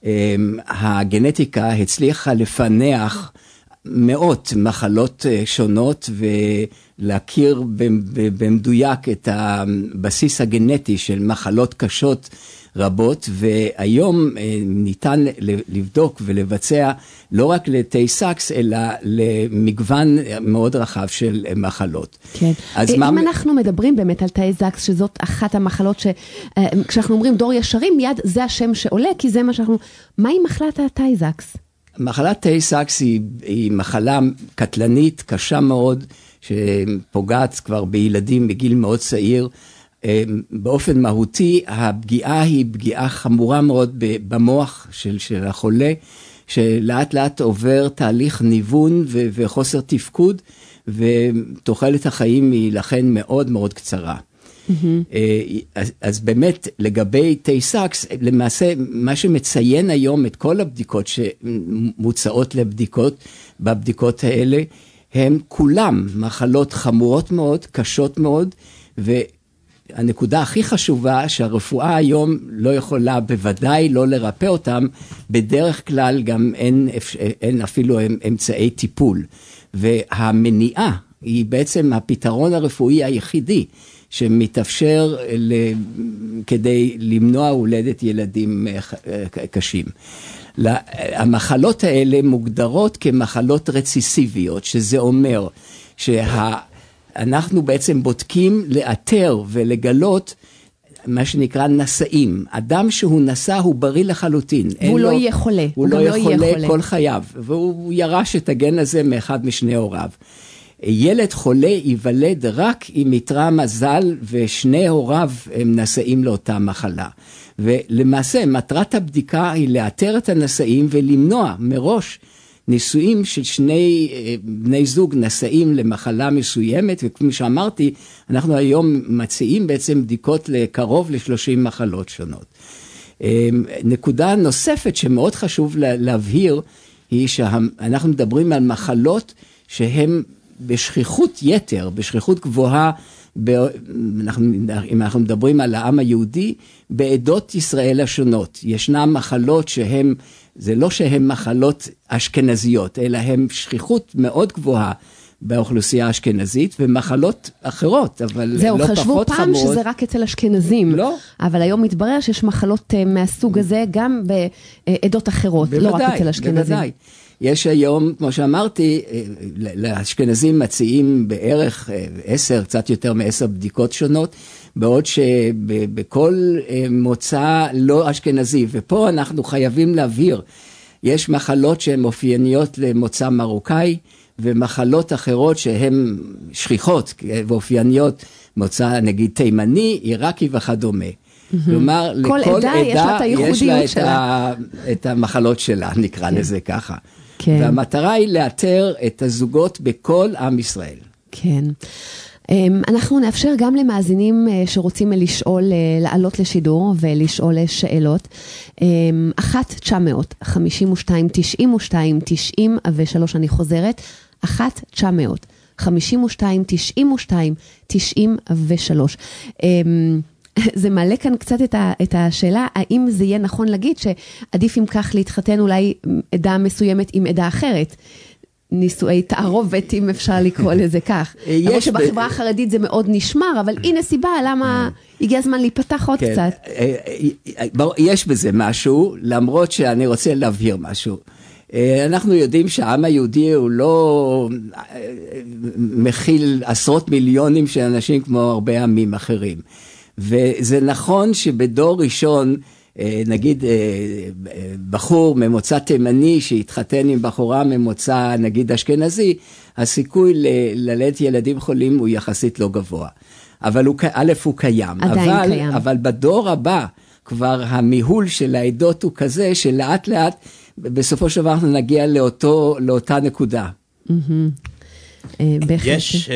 הגנטיקה הצליחה לפענח מאות מחלות שונות ולהכיר במדויק את הבסיס הגנטי של מחלות קשות רבות, והיום ניתן לבדוק ולבצע לא רק לטייסקס, אלא למגוון מאוד רחב של מחלות. כן. אם מה... אנחנו מדברים באמת על טייסקס, שזאת אחת המחלות שכשאנחנו אומרים דור ישרים, מיד זה השם שעולה, כי זה מה שאנחנו... מה היא מחלת הטייסקס? מחלת טייסקס היא, היא מחלה קטלנית, קשה מאוד, שפוגעת כבר בילדים בגיל מאוד צעיר, באופן מהותי, הפגיעה היא פגיעה חמורה מאוד במוח של, של החולה, שלאט לאט עובר תהליך ניוון ו- וחוסר תפקוד, ותוחלת החיים היא לכן מאוד מאוד קצרה. Mm-hmm. אז, אז באמת לגבי טייסקס, למעשה מה שמציין היום את כל הבדיקות שמוצאות לבדיקות, בבדיקות האלה, הם כולם מחלות חמורות מאוד, קשות מאוד, ו... הנקודה הכי חשובה שהרפואה היום לא יכולה בוודאי לא לרפא אותם, בדרך כלל גם אין, אין אפילו אמצעי טיפול. והמניעה היא בעצם הפתרון הרפואי היחידי שמתאפשר ל... כדי למנוע הולדת ילדים קשים. המחלות האלה מוגדרות כמחלות רציסיביות, שזה אומר שה... אנחנו בעצם בודקים לאתר ולגלות מה שנקרא נשאים. אדם שהוא נשא הוא בריא לחלוטין. והוא לא יהיה חולה. הוא לא יהיה חולה כל חייו. והוא ירש את הגן הזה מאחד משני הוריו. ילד חולה ייוולד רק אם יתרע מזל ושני הוריו הם נשאים לאותה מחלה. ולמעשה מטרת הבדיקה היא לאתר את הנשאים ולמנוע מראש ניסויים של שני בני זוג נשאים למחלה מסוימת, וכפי שאמרתי, אנחנו היום מציעים בעצם בדיקות לקרוב ל-שלושים מחלות שונות. נקודה נוספת שמאוד חשוב להבהיר, היא שאנחנו מדברים על מחלות שהן בשכיחות יתר, בשכיחות גבוהה, אנחנו, אם אנחנו מדברים על העם היהודי, בעדות ישראל השונות. ישנן מחלות שהן, זה לא שהן מחלות אשכנזיות, אלא הן שכיחות מאוד גבוהה באוכלוסייה האשכנזית, ומחלות אחרות, אבל זהו, לא פחות חמורות. זהו, חשבו פעם שזה רק אצל אשכנזים. לא. אבל היום מתברר שיש מחלות מהסוג הזה גם בעדות אחרות, בוודאי, לא רק אצל אשכנזים. בוודאי. יש היום, כמו שאמרתי, לאשכנזים מציעים בערך עשר, קצת יותר מעשר בדיקות שונות, בעוד שבכל מוצא לא אשכנזי, ופה אנחנו חייבים להבהיר, יש מחלות שהן אופייניות למוצא מרוקאי, ומחלות אחרות שהן שכיחות ואופייניות, מוצא נגיד תימני, עיראקי וכדומה. כלומר, לכל עדה יש לה את המחלות שלה, נקרא לזה ככה. כן. והמטרה היא לאתר את הזוגות בכל עם ישראל. כן. אנחנו נאפשר גם למאזינים שרוצים לשאול, לעלות לשידור ולשאול שאלות. אחת תשע מאות חמישים ושתיים תשעים ושתיים תשעים ושלוש, אני חוזרת. אחת תשע מאות חמישים ושתיים תשעים ושתיים תשעים ושלוש. זה מעלה כאן קצת את, ה, את השאלה, האם זה יהיה נכון להגיד שעדיף אם כך להתחתן אולי עדה מסוימת עם עדה אחרת? נישואי תערובת, אם אפשר לקרוא לזה כך. למרות שבחברה החרדית זה מאוד נשמר, אבל הנה סיבה למה הגיע הזמן להיפתח עוד קצת. יש בזה משהו, למרות שאני רוצה להבהיר משהו. אנחנו יודעים שהעם היהודי הוא לא מכיל עשרות מיליונים של אנשים כמו הרבה עמים אחרים. וזה נכון שבדור ראשון, נגיד בחור ממוצא תימני שהתחתן עם בחורה ממוצא נגיד אשכנזי, הסיכוי ללדת ילדים חולים הוא יחסית לא גבוה. אבל הוא, א' הוא קיים. עדיין אבל, קיים. אבל בדור הבא, כבר המיהול של העדות הוא כזה, שלאט לאט, בסופו של דבר אנחנו נגיע לאותו, לאותה נקודה. יש,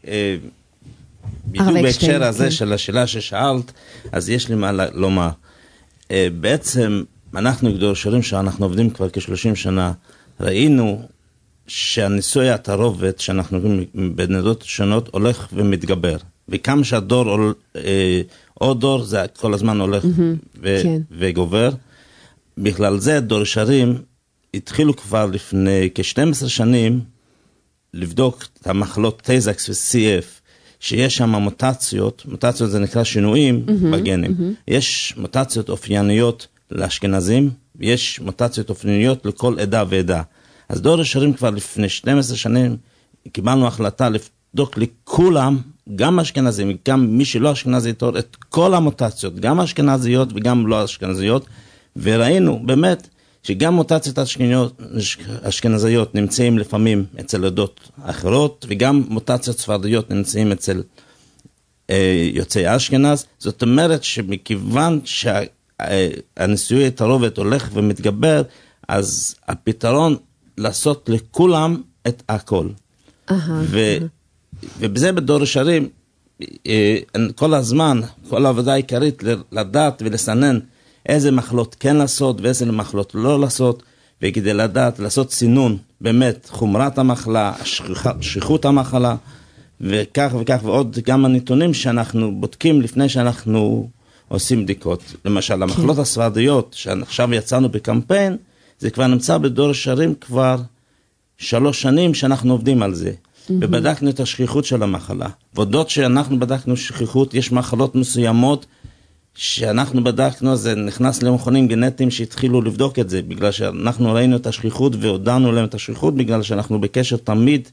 בדיוק בהקשר הזה של השאלה ששאלת, אז יש לי מה לומר. בעצם, אנחנו גדולים שאנחנו עובדים כבר כ-שלושים שנה, ראינו שהניסוי התערובת שאנחנו רואים בנדות שונות הולך ומתגבר. וכמה שהדור, עוד דור, זה כל הזמן הולך וגובר. בכלל זה, דור שרים התחילו כבר לפני כ-שתים עשרה שנים לבדוק את המחלות טייזקס ו-סי אף, שיש שם מוטציות, מוטציות זה נקרא שינויים בגנים. יש מוטציות אופייניות לאשכנזים, ויש מוטציות אופייניות לכל עדה ועדה. אז דור השרים כבר לפני שתים עשרה שנים קיבלנו החלטה לבדוק לכולם, גם אשכנזים, גם מי שלא אשכנזי, את כל המוטציות, גם אשכנזיות וגם לא אשכנזיות, וראינו באמת שגם מוטציות אשכנזיות נמצאים לפעמים אצל עדות אחרות, וגם מוטציות ספרדיות נמצאים אצל אה, יוצאי אשכנז. זאת אומרת שמכיוון שהניסוי התערובת הולך ומתגבר, אז הפתרון לעשות לכולם את הכל. ו, ובזה בדור השרים, כל הזמן, כל העבודה העיקרית לדעת ולסנן איזה מחלות כן לעשות ואיזה מחלות לא לעשות, וכדי לדעת לעשות סינון, באמת, חומרת המחלה, שכיחות המחלה, וכך וכך ועוד גם הנתונים שאנחנו בודקים לפני שאנחנו עושים בדיקות. למשל, המחלות הספרדיות, שעכשיו יצאנו בקמפיין, זה כבר נמצא בדור השרים כבר שלוש שנים שאנחנו עובדים על זה. ובדקנו את השכיחות של המחלה. ועודות שאנחנו בדקנו שכיחות, יש מחלות מסוימות שאנחנו בדקנו, זה נכנס למכונים גנטיים שהתחילו לבדוק את זה, בגלל שאנחנו ראינו את השכיחות והודענו להם את השכיחות, בגלל שאנחנו בקשר תמיד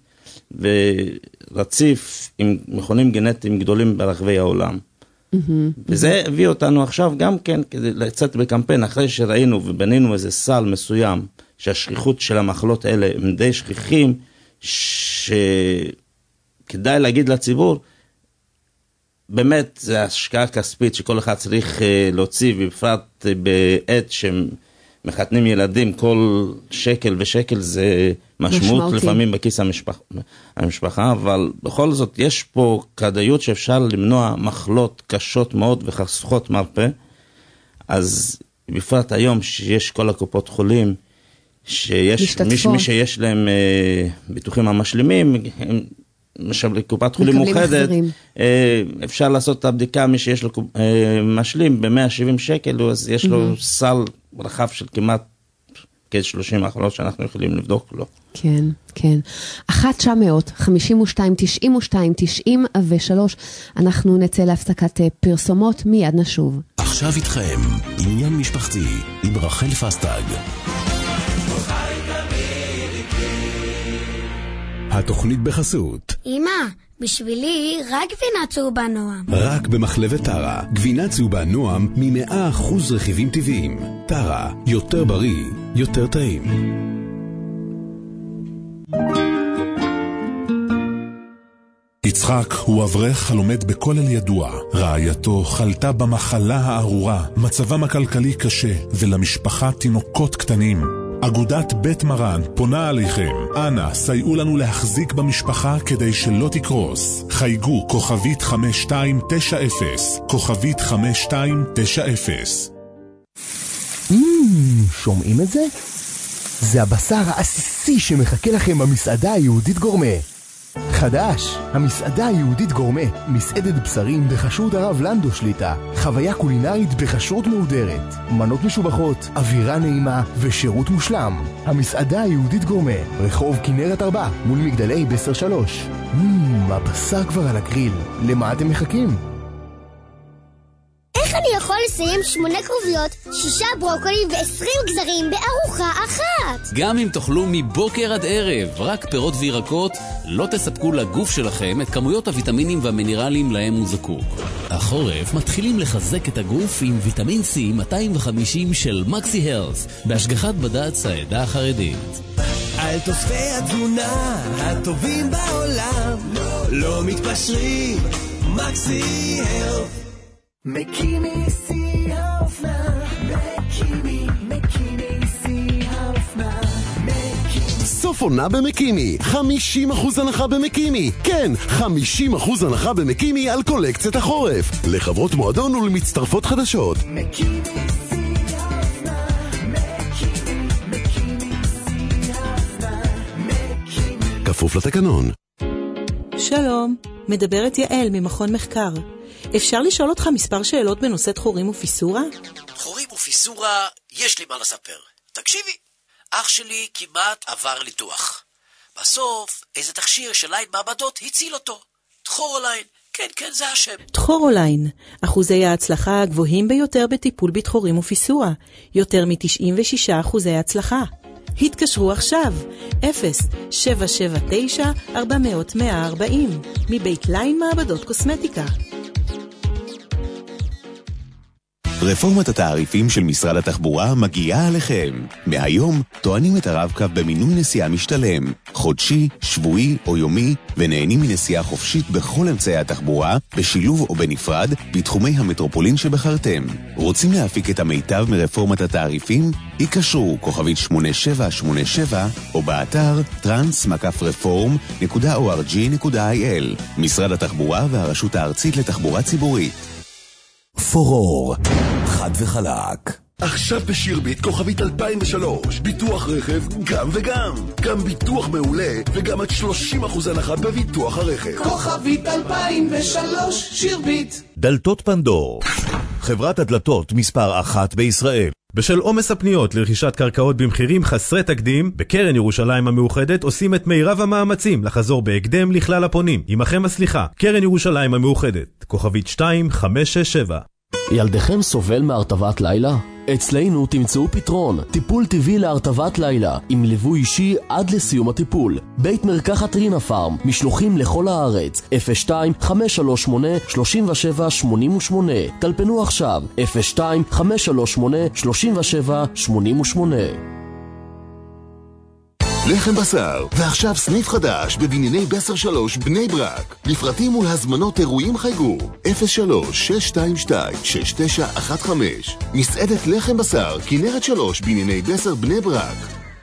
ורציף עם מכונים גנטיים גדולים ברחבי העולם. וזה הביא אותנו עכשיו גם כן כדי לצאת בקמפיין, אחרי שראינו ובנינו איזה סל מסוים, שהשכיחות של המחלות האלה הם די שכיחים, שכדאי להגיד לציבור, באמת זה השקעה כספית שכל אחד צריך להוציא, ובפרט בעת שמחתנים ילדים, כל שקל ושקל זה משמעות לפעמים בכיס המשפחה, המשפחה, אבל בכל זאת יש פה כדאיות שאפשר למנוע מחלות קשות מאוד וחסכות מרפא. אז בפרט היום שיש כל הקופות חולים, שיש מי, מי שיש להם אה, ביטוחים המשלימים, הם משל לקופת חולים מאוחדת, אה, אפשר לעשות את הבדיקה, מי שיש לו אה, משלים ב-מאה ושבעים שקל, אז יש לו mm-hmm. סל רחב של כמעט כ-שלושים האחרונות שאנחנו יכולים לבדוק לו. כן, כן. אחת תשע מאות חמישים ושתיים תשעים ושתיים תשעים ושלוש, אנחנו נצא להפסקת פרסומות, מיד נשוב. עכשיו איתכם, עניין משפחתי עם רחל פסטג. התוכנית בחסות. אמא, בשבילי רק גבינה צהובה נועם. רק במחלבת טרה, גבינה צהובה נועם מ-מאה אחוז רכיבים טבעיים. טרה, יותר בריא, יותר טעים. יצחק הוא אברך הלומד בכולל ידוע. רעייתו חלתה במחלה הארורה, מצבם הכלכלי קשה, ולמשפחה תינוקות קטנים. אגודת בית מרן פונה עליכם. אנא, סייעו לנו להחזיק במשפחה כדי שלא תקרוס. חייגו כוכבית חמש שתיים תשע אפס, כוכבית חמש שתיים תשע אפס. שומעים את זה? זה הבשר העסיסי שמחכה לכם במסעדה היהודית גורמה. חדש, המסעדה היהודית גורמה, מסעדת בשרים בחשרות הרב לנדו שליטה, חוויה קולינרית בחשרות מהודרת, מנות משובחות, אווירה נעימה ושירות מושלם. המסעדה היהודית גורמה, רחוב כנרת ארבע, מול מגדלי בסר שלוש. מmm, הבשר כבר על הגריל, למה אתם מחכים? איך אני יכול לסיים שמונה קרוביות, שישה ברוקולים ועשרים גזרים בארוחה אחת? גם אם תאכלו מבוקר עד ערב, רק פירות וירקות, לא תספקו לגוף שלכם את כמויות הוויטמינים והמינרלים להם הוא זקוק. החורף מתחילים לחזק את הגוף עם ויטמין C מאתיים וחמישים של מקסי הלס, בהשגחת בד"ץ העדה החרדית. על תוספי התזונה הטובים בעולם, לא, לא מתפשרים, מקסי הלס. מקימי סי האופנה עונה במקימי. חמישים אחוז הנחה במקימי. כן, חמישים אחוז הנחה במקימי על קולקציית החורף. לחברות מועדון ולמצטרפות חדשות. מקימי. כפוף לתקנון. שלום, מדברת יעל ממכון מחקר. אפשר לשאול אותך מספר שאלות בנושא דחורים ופיסורה? דחורים ופיסורה, יש לי מה לספר. תקשיבי, אח שלי כמעט עבר ניתוח. בסוף, איזה תכשיר של ליין מעבדות הציל אותו. דחורוליין, כן, כן, זה השם. דחורוליין, אחוזי ההצלחה הגבוהים ביותר בטיפול בדחורים ופיסורה. יותר מ-תשעים ושישה אחוזי הצלחה. התקשרו עכשיו, אפס שבע שבע תשע ארבע מאות מאה וארבעים, מבית ליין מעבדות קוסמטיקה. רפורמת התעריפים של משרד התחבורה מגיעה עליכם. מהיום טוענים את הרב-קו במינוי נסיעה משתלם, חודשי, שבועי או יומי, ונהנים מנסיעה חופשית בכל אמצעי התחבורה, בשילוב או בנפרד, בתחומי המטרופולין שבחרתם. רוצים להפיק את המיטב מרפורמת התעריפים? יקשרו כוכבית שמונה שבע שמונה שבע או באתר טרנס מקף רפורם נקודה או אר ג'י נקודה איי אל. משרד התחבורה והרשות הארצית לתחבורה ציבורית. פורור, חד וחלק. עכשיו בשירביט כוכבית אלפיים ושלוש, ביטוח רכב גם וגם. גם ביטוח מעולה וגם עד שלושים אחוז הנחה בביטוח הרכב. כוכבית אלפיים ושלוש, שירביט. דלתות פנדור, חברת הדלתות מספר אחת בישראל. בשל עומס הפניות לרכישת קרקעות במחירים חסרי תקדים, בקרן ירושלים המאוחדת עושים את מירב המאמצים לחזור בהקדם לכלל הפונים. עמכם הסליחה, קרן ירושלים המאוחדת, כוכבית שתיים חמש שש שבע. ילדכם סובל מהרטבת לילה? אצלנו תמצאו פתרון, טיפול טבעי להרטבת לילה, עם ליווי אישי עד לסיום הטיפול. בית מרקחת רינה פארם, משלוחים לכל הארץ, אפס שתיים חמש שלוש שמונה שלושים ושבע שמונים ושמונה. טלפנו עכשיו, אפס שתיים חמש שלוש שמונה שלושים ושבע שמונים ושמונה. לחם בשר, ועכשיו סניף חדש בבנייני בסר שלוש בני ברק. לפרטים ולהזמנות אירועים חייגו אפס שלוש שש שתיים שתיים שש תשע אחת חמש. מסעדת לחם בשר, כנרת שלוש בנייני בסר בני ברק.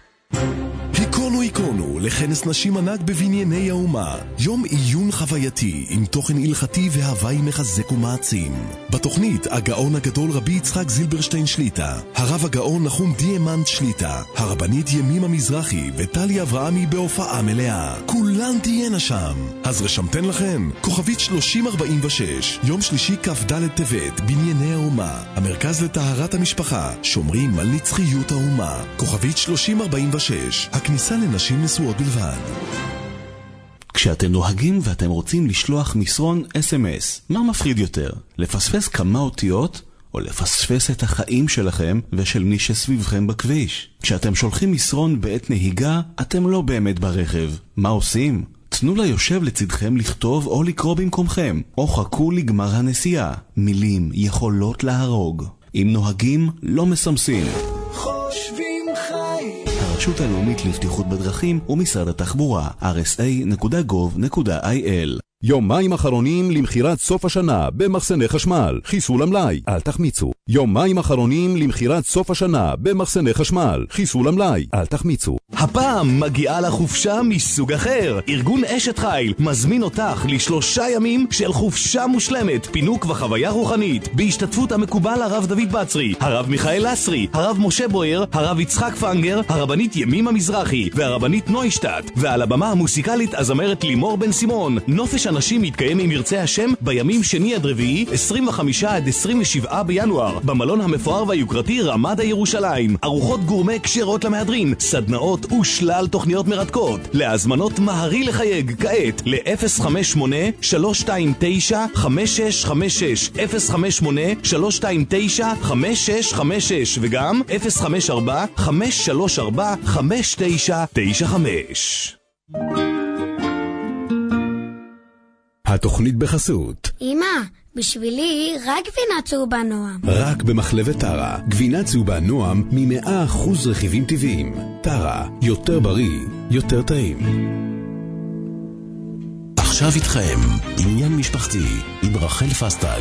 היכונו היכונו לכנס נשים ענק בבנייני האומה. יום עיון חווייתי עם תוכן הלכתי והוואי מחזק ומעצים. בתוכנית הגאון הגדול רבי יצחק זילברשטיין שליטה, הרב הגאון נחום דיאמנט שליטה, הרבנית ימימה מזרחי וטלי אברהמי בהופעה מלאה. כולן תהיינה שם. אז רשמתן לכן, כוכבית שלושים ארבעים ושש, יום שלישי כ"ד טבת, בנייני האומה, המרכז לטהרת המשפחה, שומרים על נצחיות האומה. כוכבית שלושים ארבעים ושש, הכניסה לנשים נשואות בלבד. כשאתם נוהגים ואתם רוצים לשלוח מסרון אס אם אס, מה מפחיד יותר? לפספס כמה אותיות או לפספס את החיים שלכם ושל מי שסביבכם בכביש? כשאתם שולחים מסרון בעת נהיגה, אתם לא באמת ברכב. מה עושים? תנו ליושב לצדכם לכתוב או לקרוא במקומכם, או חכו לגמר הנסיעה. מילים יכולות להרוג. אם נוהגים, לא מסמסים. חושבים חיים. הרשות הלאומית לבטיחות בדרכים ומשרד התחבורה, אר אס איי נקודה גוב נקודה איי אל. יומיים אחרונים למחירת סוף השנה במחסני חשמל. חיסול המלאי, אל תחמיצו. יומיים אחרונים למחירת סוף השנה במחסני חשמל. חיסול המלאי, אל תחמיצו. הפעם מגיעה לחופשה מסוג אחר. ארגון אשת חיל מזמין אותך לשלושה ימים של חופשה מושלמת, פינוק וחוויה רוחנית, בהשתתפות המקובל הרב דוד בצרי, הרב מיכאל לסרי, הרב משה בויר, הרב יצחק פנגר, הרבנית ימימה מזרחי והרבנית נוישטט, ועל הבמה המוסיקלית הזמרת לימור בן סימון. נופש אנשים יתקיים עם ירצה השם בימים שני עד רביעי, עשרים וחמישה עד עשרים ושבעה בינואר, במלון המפואר והיוקרתי רמדה ירושלים. ארוחות גורמה כשרות למהדרין, סדנאות ושלל תוכניות מרתקות. להזמנות מהרי לחייג כעת ל-אפס חמש שמונה שלוש שתיים תשע חמש שש חמש שש, אפס חמש שמונה שלוש שתיים תשע חמש שש חמש שש, וגם אפס חמש ארבע חמש שלוש ארבע חמש תשע תשע חמש. התוכנית בחסות. אמא, בשבילי רק גבינה צהובה נועם. רק במחלבת טרה, גבינה צהובה נועם מ-מאה אחוז רכיבים טבעיים. טרה, יותר בריא, יותר טעים. עכשיו איתכם, עניין משפחתי עם רחל פסטג.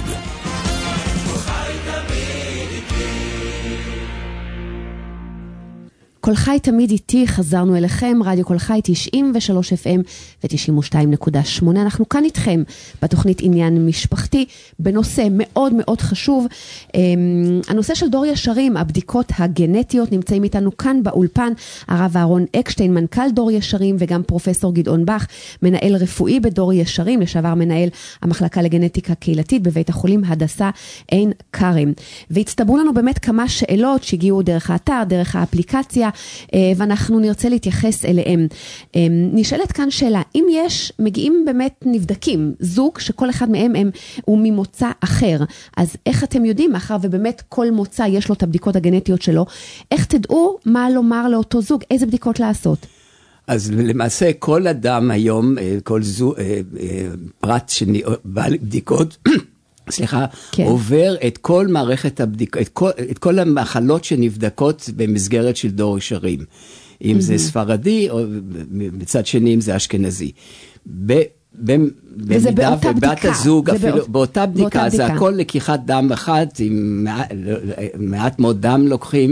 כל חי תמיד איתי, חזרנו אליכם, רדיו כל חי תשעים ושלוש אף אם ו-תשעים ושתיים נקודה שמונה. אנחנו כאן איתכם בתוכנית עניין משפחתי, בנושא מאוד מאוד חשוב. הנושא של דור ישרים, הבדיקות הגנטיות, נמצאים איתנו כאן באולפן, הרב אהרון אקשטיין, מנכ"ל דור ישרים, וגם פרופסור גדעון בך, מנהל רפואי בדור ישרים, לשעבר מנהל המחלקה לגנטיקה קהילתית בבית החולים הדסה עין כרם. והצטברו לנו באמת כמה שאלות שהגיעו דרך האתר, דרך האפליקציה, ואנחנו נרצה להתייחס אליהם. נשאלת כאן שאלה, אם יש, מגיעים באמת נבדקים, זוג שכל אחד מהם הם, הוא ממוצא אחר, אז איך אתם יודעים, מאחר ובאמת כל מוצא יש לו את הבדיקות הגנטיות שלו, איך תדעו מה לומר לאותו זוג, איזה בדיקות לעשות? אז למעשה כל אדם היום, כל זו, פרט שבעל בדיקות, סליחה, כן. עובר את כל מערכת הבדיקות, את כל, את כל המחלות שנבדקות במסגרת של דור ישרים. אם mm-hmm. זה ספרדי, או מצד שני אם זה אשכנזי. ב, ב, במידה ובת הזוג, אפילו, באות, באותה בדיקה, באותה זה בדיקה. הכל לקיחת דם אחת, עם מעט, מעט מאוד דם לוקחים,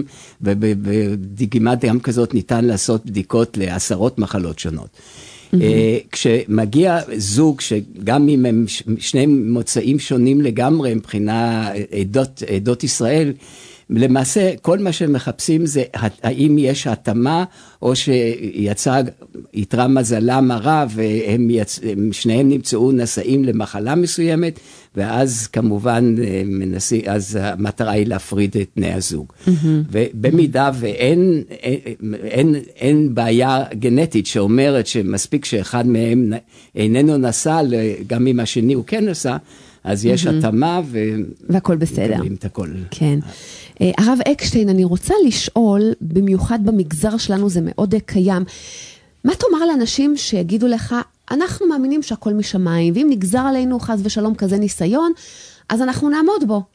ובדגימת דם כזאת ניתן לעשות בדיקות לעשרות מחלות שונות. Mm-hmm. כשמגיע זוג שגם אם הם שני מוצאים שונים לגמרי מבחינה עדות, עדות ישראל, למעשה כל מה שמחפשים זה האם יש התאמה או שיצא יתרה מזלם הרע והם יצ... שניהם נמצאו נשאים למחלה מסוימת, ואז כמובן מנסים, אז המטרה היא להפריד את בני הזוג. Mm-hmm. ובמידה ואין אין, אין, אין בעיה גנטית שאומרת שמספיק שאחד מהם איננו נשא, גם אם השני הוא כן נשא, אז יש התאמה ו... והכל בסדר. את הכל. כן. הרב אקשטיין, אני רוצה לשאול, במיוחד במגזר שלנו זה מאוד קיים, מה תאמר לאנשים שיגידו לך, אנחנו מאמינים שהכל משמיים, ואם נגזר עלינו חס ושלום כזה ניסיון, אז אנחנו נעמוד בו.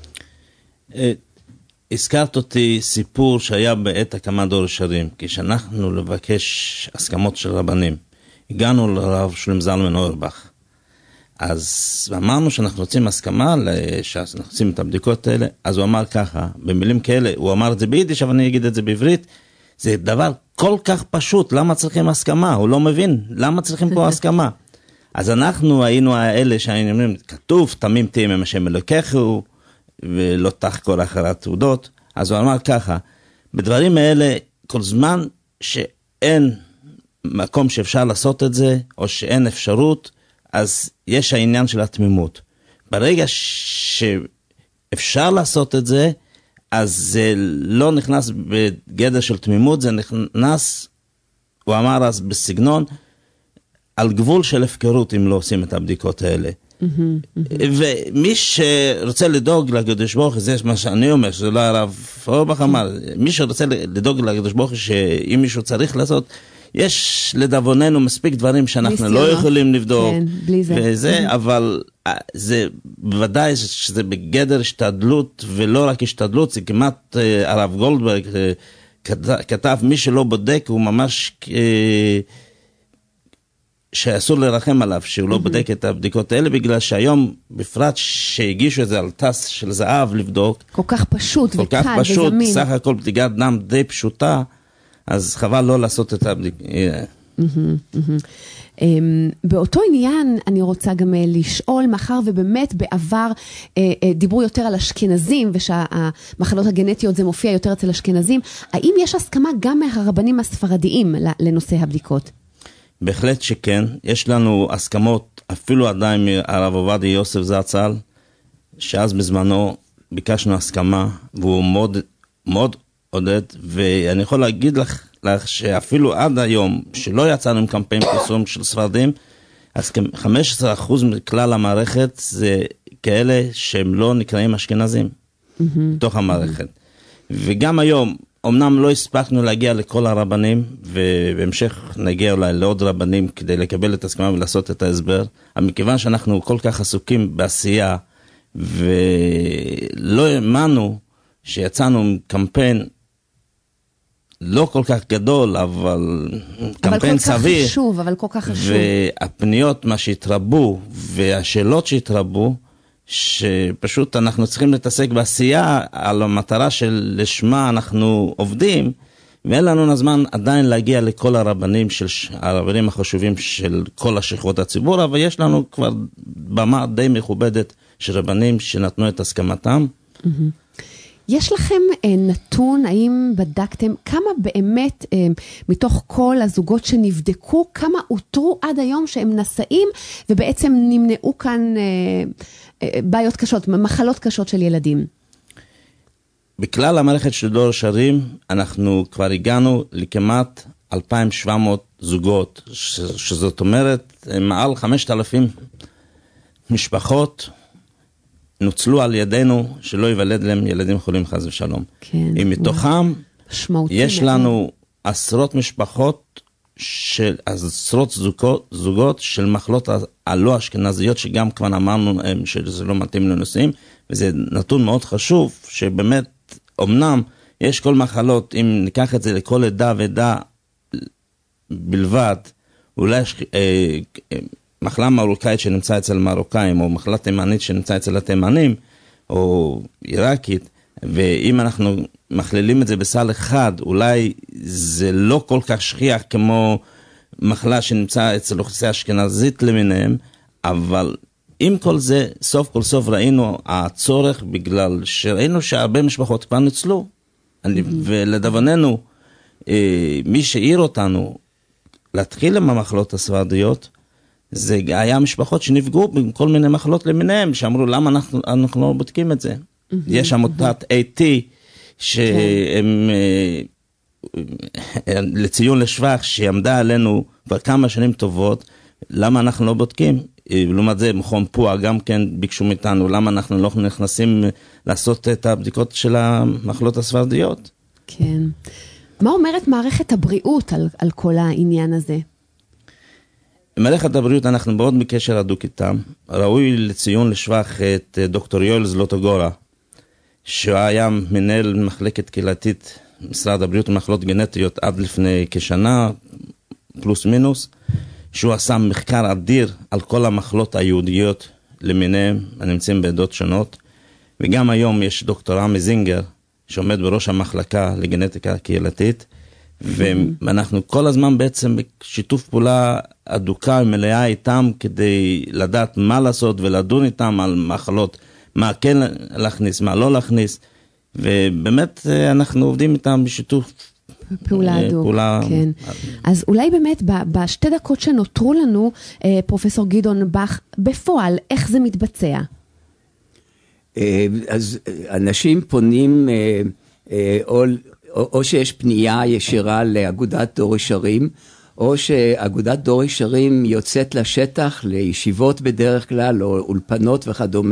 הזכרת אותי סיפור שהיה בעת הקמת דור ישרים, כשאנחנו לבקש הסכמות של רבנים, הגענו לרב שלום זלמן אוירבך, אז אמרנו שאנחנו רוצים הסכמה, שאנחנו רוצים את הבדיקות האלה, אז הוא אמר ככה, במילים כאלה, הוא אמר את זה ביידיש, אבל אני אגיד את זה בעברית, זה דבר כל כך פשוט, למה צריכים הסכמה? הוא לא מבין, למה צריכים פה הסכמה? אז אנחנו היינו האלה שהיינו אומרים, כתוב, תמים תהיה עם השם אלוקיכו, ולא תחקור אחרי התעודות, אז הוא אמר ככה, בדברים האלה, כל זמן שאין מקום שאפשר לעשות את זה, או שאין אפשרות, אז יש העניין של התמימות. ברגע שאפשר לעשות את זה, אז זה לא נכנס בגדר של תמימות, זה נכנס, הוא אמר אז בסגנון, על גבול של הפקרות אם לא עושים את הבדיקות האלה. ומי שרוצה לדאוג לקדוש ברוך הוא, זה מה שאני אומר, שזה לא הרב אורבך אמר, מי שרוצה לדאוג לקדוש ברוך הוא, שאם מישהו צריך לעשות, יש לדאבוננו מספיק דברים שאנחנו לא יכולים לבדוק, כן, בלי זה. וזה, אבל זה בוודאי שזה בגדר השתדלות, ולא רק השתדלות, זה כמעט הרב גולדברג כתב, מי שלא בודק הוא ממש שאסור לרחם עליו, שהוא לא בודק את הבדיקות האלה, בגלל שהיום בפרט שהגישו את זה על טס של זהב לבדוק, כל כך פשוט וקל וזמין. כל כך פשוט, סך הכל בדיקת דם די פשוטה, אז חבל לא לעשות את הבדיקה. באותו עניין אני רוצה גם לשאול, מאחר ובאמת בעבר דיברו יותר על אשכנזים, ושהמחלות הגנטיות זה מופיע יותר אצל אשכנזים, האם יש הסכמה גם מהרבנים הספרדיים לנושא הבדיקות? בהחלט שכן, יש לנו הסכמות אפילו עדיין מהרב עובדיה יוסף זצ"ל, שאז בזמנו ביקשנו הסכמה, והוא מאוד מאוד עודד, ואני יכול להגיד לך, לך שאפילו עד היום, שלא יצאנו עם קמפיין פרסום של ספרדים, אז חמישה עשר אחוז מכלל המערכת זה כאלה שהם לא נקראים אשכנזים, בתוך המערכת. וגם היום, אמנם לא הספקנו להגיע לכל הרבנים, ובהמשך נגיע אולי לעוד רבנים כדי לקבל את הסכמה ולעשות את ההסבר, אבל מכיוון שאנחנו כל כך עסוקים בעשייה, ולא האמנו שיצאנו עם קמפיין לא כל כך גדול, אבל קמפיין סביר. אבל כל כך חשוב, אבל כל כך חשוב. והפניות, מה שהתרבו, והשאלות שהתרבו, שפשוט אנחנו צריכים להתעסק בעשייה על המטרה של לשמה אנחנו עובדים, ואין לנו זמן עדיין להגיע לכל הרבנים, של, הרבנים החשובים של כל השכבות הציבור, אבל יש לנו כבר במה די מכובדת של רבנים שנתנו את הסכמתם. יש לכם אה, נתון, האם בדקתם כמה באמת אה, מתוך כל הזוגות שנבדקו, כמה אותרו עד היום שהם נשאים, ובעצם נמנעו כאן אה, אה, בעיות קשות, מחלות קשות של ילדים? בכלל המערכת של דור ישרים, אנחנו כבר הגענו לכמעט אלפיים ושבע מאות זוגות, ש- שזאת אומרת, מעל חמשת אלפים משפחות, נוצלו על ידינו שלא ייוולד להם ילדים חולים חס ושלום. כן. אם מתוכם יש לנו עשרות משפחות, של, עשרות זוגות, זוגות של מחלות הלא אשכנזיות, שגם כבר אמרנו שזה לא מתאים לנושאים, וזה נתון מאוד חשוב, שבאמת, אמנם יש כל מחלות, אם ניקח את זה לכל עדה ועדה בלבד, אולי יש אה, אה, מחלה מרוקאית שנמצא אצל מרוקאים, או מחלה תימנית שנמצא אצל התימנים, או עיראקית, ואם אנחנו מכלילים את זה בסל אחד, אולי זה לא כל כך שכיח כמו מחלה שנמצא אצל אוכלוסייה אשכנזית למיניהם, אבל עם כל זה, סוף כל סוף ראינו הצורך, בגלל שראינו שהרבה משפחות כבר ניצלו, ולדווננו, מי שהעיר אותנו להתחיל עם המחלות הספרדיות, זה היה משפחות שנפגעו בכל מיני מחלות למיניהם, שאמרו למה אנחנו, אנחנו לא בודקים את זה. יש עמותת איי טי, שהם לציון לשבח, שעמדה עלינו כבר כמה שנים טובות, למה אנחנו לא בודקים? לעומת זה, מכון פוע גם כן ביקשו מאיתנו, למה אנחנו לא נכנסים לעשות את הבדיקות של המחלות הספרדיות? כן. מה אומרת מערכת הבריאות על, על כל העניין הזה? במערכת הבריאות אנחנו מאוד בקשר הדוק איתם. ראוי לציון לשבח את דוקטור יואל זלוטוגורה, שהיה מנהל מחלקת קהילתית משרד הבריאות ומחלות גנטיות עד לפני כשנה, פלוס מינוס, שהוא עשה מחקר אדיר על כל המחלות היהודיות למיניהם, הנמצאים בעדות שונות, וגם היום יש דוקטור עמי זינגר, שעומד בראש המחלקה לגנטיקה קהילתית, ואנחנו כל הזמן בעצם בשיתוף פעולה אדוקה ומלאה איתם, כדי לדעת מה לעשות ולדון איתם על מחלות, מה כן להכניס, מה לא להכניס, ובאמת אנחנו עובדים איתם בשיתוף פעולה הדוק, כן. אז אולי באמת בשתי דקות שנותרו לנו, פרופסור גדעון בך, בפועל, איך זה מתבצע? אז אנשים פונים, או, או שיש פנייה ישירה לאגודת דור ישרים, או שאגודת דור ישרים יוצאת לשטח, לישיבות בדרך כלל, או אולפנות וכדומה,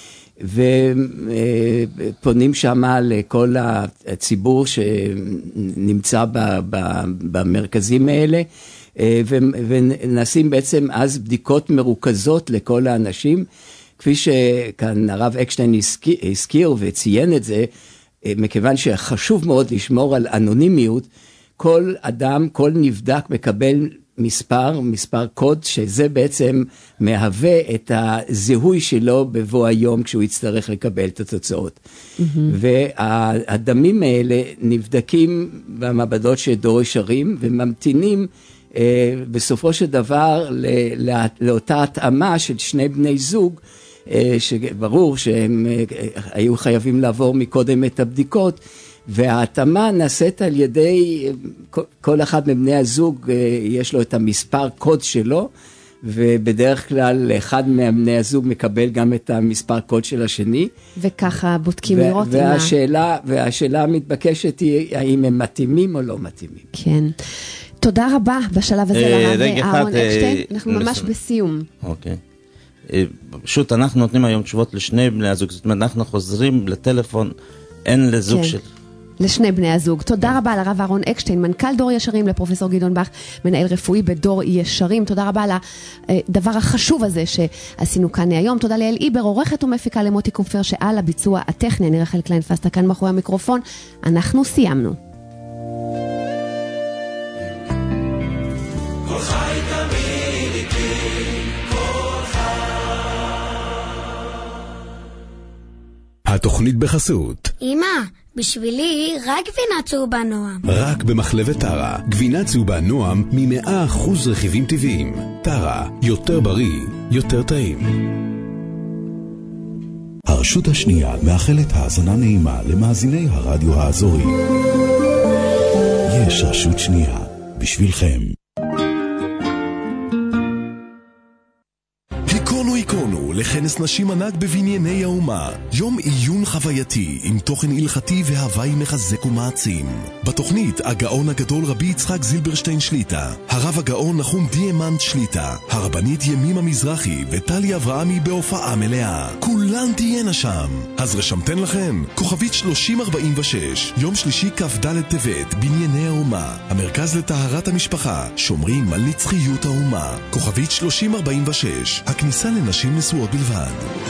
ופונים שם לכל הציבור שנמצא במרכזים האלה, ונשים בעצם אז בדיקות מרוכזות לכל האנשים, כפי שכאן הרב אקשטיין הזכיר וציין את זה, מכיוון שחשוב מאוד לשמור על אנונימיות, כל אדם, כל נבדק מקבל מספר, מספר קוד, שזה בעצם מהווה את הזיהוי שלו בבוא היום, כשהוא יצטרך לקבל את התוצאות. Mm-hmm. והדמים האלה נבדקים במעבדות של דור ישרים, וממתינים אה, בסופו של דבר לא, לא, לאותה התאמה של שני בני זוג, אה, שברור שהם אה, היו חייבים לעבור מקודם את הבדיקות, וההתאמה נעשית על ידי, כל אחד מבני הזוג יש לו את המספר קוד שלו, ובדרך כלל אחד מבני הזוג מקבל גם את המספר קוד של השני. וככה בודקים לראות. והשאלה, והשאלה המתבקשת היא, האם הם מתאימים או לא מתאימים. כן. תודה רבה בשלב הזה לרב אהרון אקשטיין. אנחנו ממש בסיום. אוקיי. פשוט אנחנו נותנים היום תשובות לשני בני הזוג, זאת אומרת, אנחנו חוזרים לטלפון, אין לזוג של... לשני בני הזוג. תודה רבה לרב אהרון אקשטיין, מנכ"ל דור ישרים, לפרופסור גדעון בך, מנהל רפואי בדור ישרים. תודה רבה על הדבר החשוב הזה שעשינו כאן היום. תודה לאל איבר, עורכת ומפיקה, למוטי קופר שעל הביצוע הטכני. אני רחל קליין פסטה כאן מאחורי המיקרופון. אנחנו סיימנו. כל חי תמיד איתי, כל חי. התוכנית בחסות. אמא, בשבילי רק גבינה צהובה נועם. רק במחלבת טרה, גבינה צהובה נועם מ-מאה אחוז רכיבים טבעיים. טרה, יותר בריא, יותר טעים. הרשות השנייה מאחלת האזנה נעימה למאזיני הרדיו האזורי. יש רשות שנייה בשבילכם. היכונו היכונו לכנס נשים ענק בבנייני האומה. יום עיון חווייתי עם תוכן הלכתי והוואי מחזק ומעצים. בתוכנית הגאון הגדול רבי יצחק זילברשטיין שליטה, הרב הגאון נחום דיאמנט שליטה, הרבנית ימימה מזרחי וטלי אברהמי בהופעה מלאה. כולן תהיינה שם. אז רשמתן לכן כוכבית שלושים ארבעים ושש, יום שלישי כ"ד טבת, בנייני האומה, המרכז לטהרת המשפחה, שומרים על נצחיות האומה. כוכבית שלושים ארבעים ושש, הכניסה לנשים נשואות בלבד.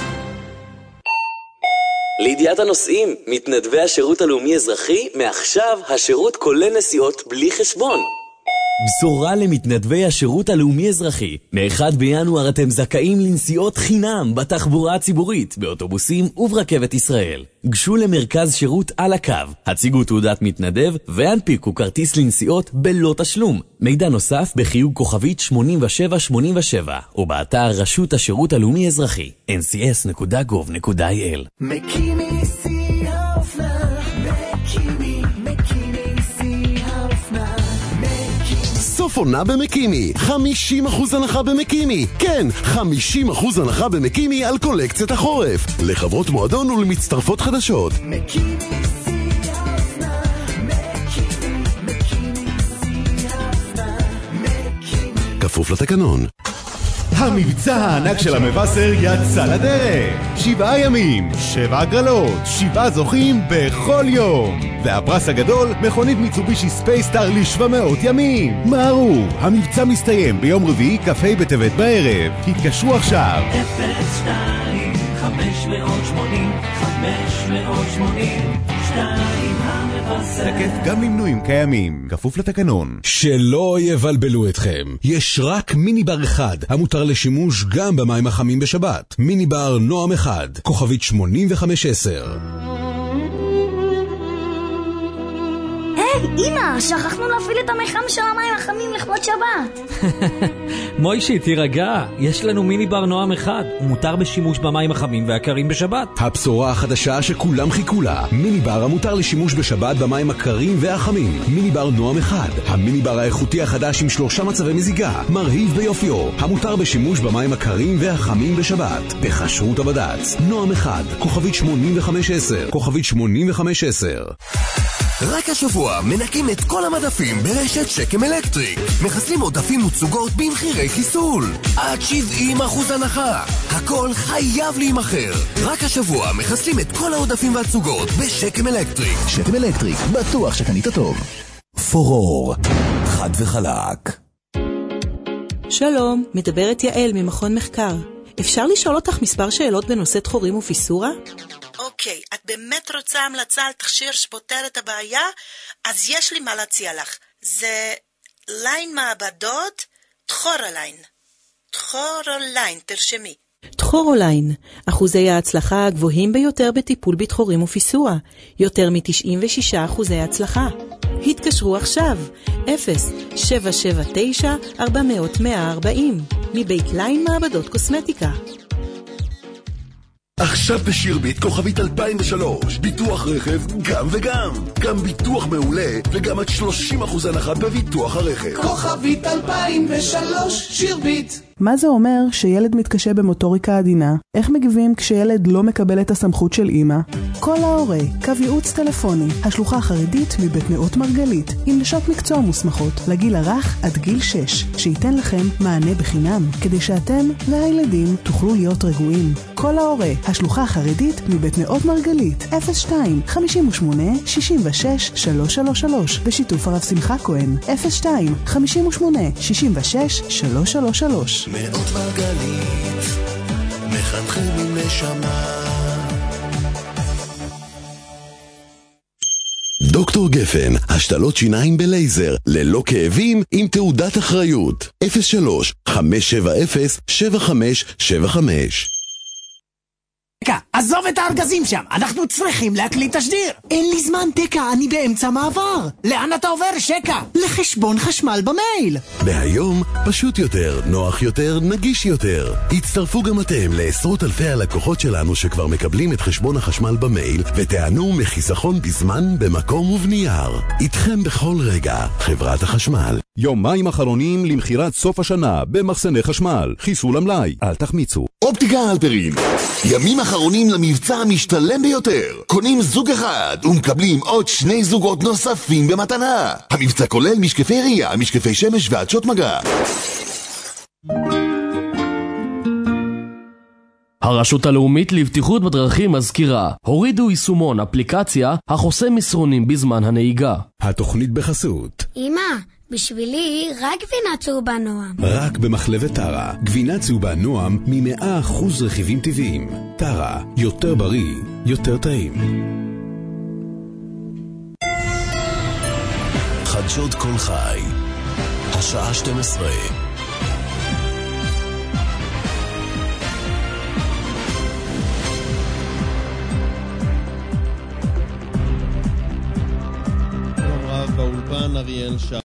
לידיעת הנוסעים, מתנדבי השירות הלאומי אזרחי, מעכשיו השירות כולל נסיעות בלי חשבון. בשורה למתנדבי השירות הלאומי אזרחי. מאחד בינואר אתם זכאים לנסיעות חינם בתחבורה הציבורית, באוטובוסים וברכבת ישראל. גשו למרכז שירות על הקו, הציגו תעודת מתנדב והנפיקו כרטיס לנסיעות בלא תשלום. מידע נוסף בחיוג כוכבית שמונים ושבע שמונים ושבע או באתר רשות השירות הלאומי אזרחי אן סי אס נקודה גוב נקודה איי אל. מקימי שיא האופנה, מקימי, מקימי שיא האופנה. סוף עונה במקימי, חמישים אחוז הנחה במקימי. כן, חמישים אחוז הנחה במקימי על קולקציית החורף. לחברות מועדון ולמצטרפות חדשות. מקימי שיא האופנה, מקימי, מקימי שיא האופנה, מקימי. כפוף לתקנון. המבצע הענק של המבשר יצא לדרך. שבעה ימים, שבע הגרלות, שבעה זוכים בכל יום. והפרס הגדול, מכונית מיצובישי ספייסטאר ל-שבע מאות ימים. מהרו, המבצע מסתיים ביום רביעי כ"ה בטבת בערב. התקשרו עכשיו. אפס שתיים חמש מאות שמונים חמש מאות שמונים שתיים המבשר. תקף גם למנויים קיימים, כפוף לתקנון. שלא יבלבלו אתכם, יש רק מיניבר אחד המותר לשימוש גם במים החמים בשבת. מיניבר נועם אחד, כוכבית שמונים וחמש עשר. היי, אמא, שכחנו להפעיל את המחם של המים החמים לכבוד שבת. מוישי, תירגע, יש לנו מיניבר נועם אחד, הוא מותר בשימוש במים החמים והקרים בשבת. הבשורה החדשה שכולם חיכו לה, מיניבר המותר לשימוש בשבת במים הקרים והחמים. מיניבר נועם אחד, המיניבר האיכותי החדש עם שלושה מצבי מזיגה, מרהיב ביופיו, המותר בשימוש במים הקרים והחמים בשבת. בחשרות הבד"ץ, נועם אחד, כוכבית שמונים וחמש עשר, כוכבית שמונים וחמש עשר. רק השבוע מנקים את כל המדפים ברשת שקם אלקטריק. מחסלים עודפים וצוגות במחירי חיסול. עד שבעים אחוז הנחה. הכל חייב להימחר. רק השבוע מחסלים את כל העודפים והצוגות בשקם אלקטריק. שקם אלקטריק, בטוח שקנית טוב. פורור, חד וחלק. שלום, מדברת יעל ממכון מחקר. אפשר לשאול אותך מספר שאלות בנושא דחורים ופיסורה? אוקיי, את באמת רוצה המלצה על תכשיר שפותר את הבעיה? אז יש לי מה להציע לך. זה ליין מעבדות, תחורליין. תחורליין, תרשמי. תחורליין, אחוזי ההצלחה הגבוהים ביותר בטיפול בתחורים ופיסורה. יותר מ-תשעים ושישה אחוזי הצלחה. התקשרו עכשיו, אפס שבע שבע תשע ארבע מאות מאה ארבעים, מבית ליין מעבדות קוסמטיקה. עכשיו בשירביט כוכבית אלפיים ושלוש, ביטוח רכב גם וגם, גם ביטוח מעולה וגם עד שלושים אחוז הנחה בביטוח הרכב. כוכבית אלפיים ושלוש, שירביט. מה זה אומר שילד מתקשה במוטוריקה עדינה? איך מגיבים כשילד לא מקבל את הסמכות של אמא? כל ההורה, קו ייעוץ טלפוני, השלוחה החרדית מבית נאות מרגלית, עם נשות מקצוע מוסמכות, לגיל הרך עד גיל שש, שייתן לכם מענה בחינם, כדי שאתם והילדים תוכלו להיות רגועים. כל ההורה, השלוחה החרדית מבית נאות מרגלית, אפס שתיים חמישים ושמונה שישים ושש שלוש שלוש שלוש, בשיתוף הרב שמחה כהן, אפס שתיים חמישים ושמונה שישים ושש שלוש שלוש שלוש. מאות מרגלית, מחנכים עם נשמה. דוקטור גפן, השתלות שיניים בלייזר, ללא כאבים, עם תעודת אחריות. אפס שלוש חמש שבע אפס שבע חמש שבע חמש. תקה, עזוב את הארגזים שם, אנחנו צריכים להקליט תשדיר. אין לי זמן תקה, אני באמצע מעבר. לאן אתה עובר, שקה? לחשבון חשמל במייל. מהיום פשוט יותר, נוח יותר, נגיש יותר. הצטרפו גם אתם לעשרות אלפי הלקוחות שלנו שכבר מקבלים את חשבון החשמל במייל ותענו מחיסכון בזמן, במקום ובנייר. איתכם בכל רגע, חברת החשמל. יומיים אחרונים למחירת סוף השנה במחסני חשמל. חיסול המלאי, אל תחמיצו. אופטיקה הלפרין, ימים אחרונים למבצע המשתלם ביותר. קונים זוג אחד ומקבלים עוד שני זוגות נוספים במתנה. המבצע כולל משקפי ראייה, משקפי שמש ועדשות מגע. הרשות הלאומית לבטיחות בדרכים מזכירה, הורידו יישומון אפליקציה החוסם מסרונים בזמן הנהיגה. התוכנית בחסות. אמא, בשבילי רק גבינה צהובה נועם. רק במחלבת טרה, גבינה צהובה נועם מ-מאה אחוז רכיבים טבעיים. טרה, יותר בריא, יותר טעים. חדשות כל חי, השעה שתים עשרה. באולפן אריאל שעה.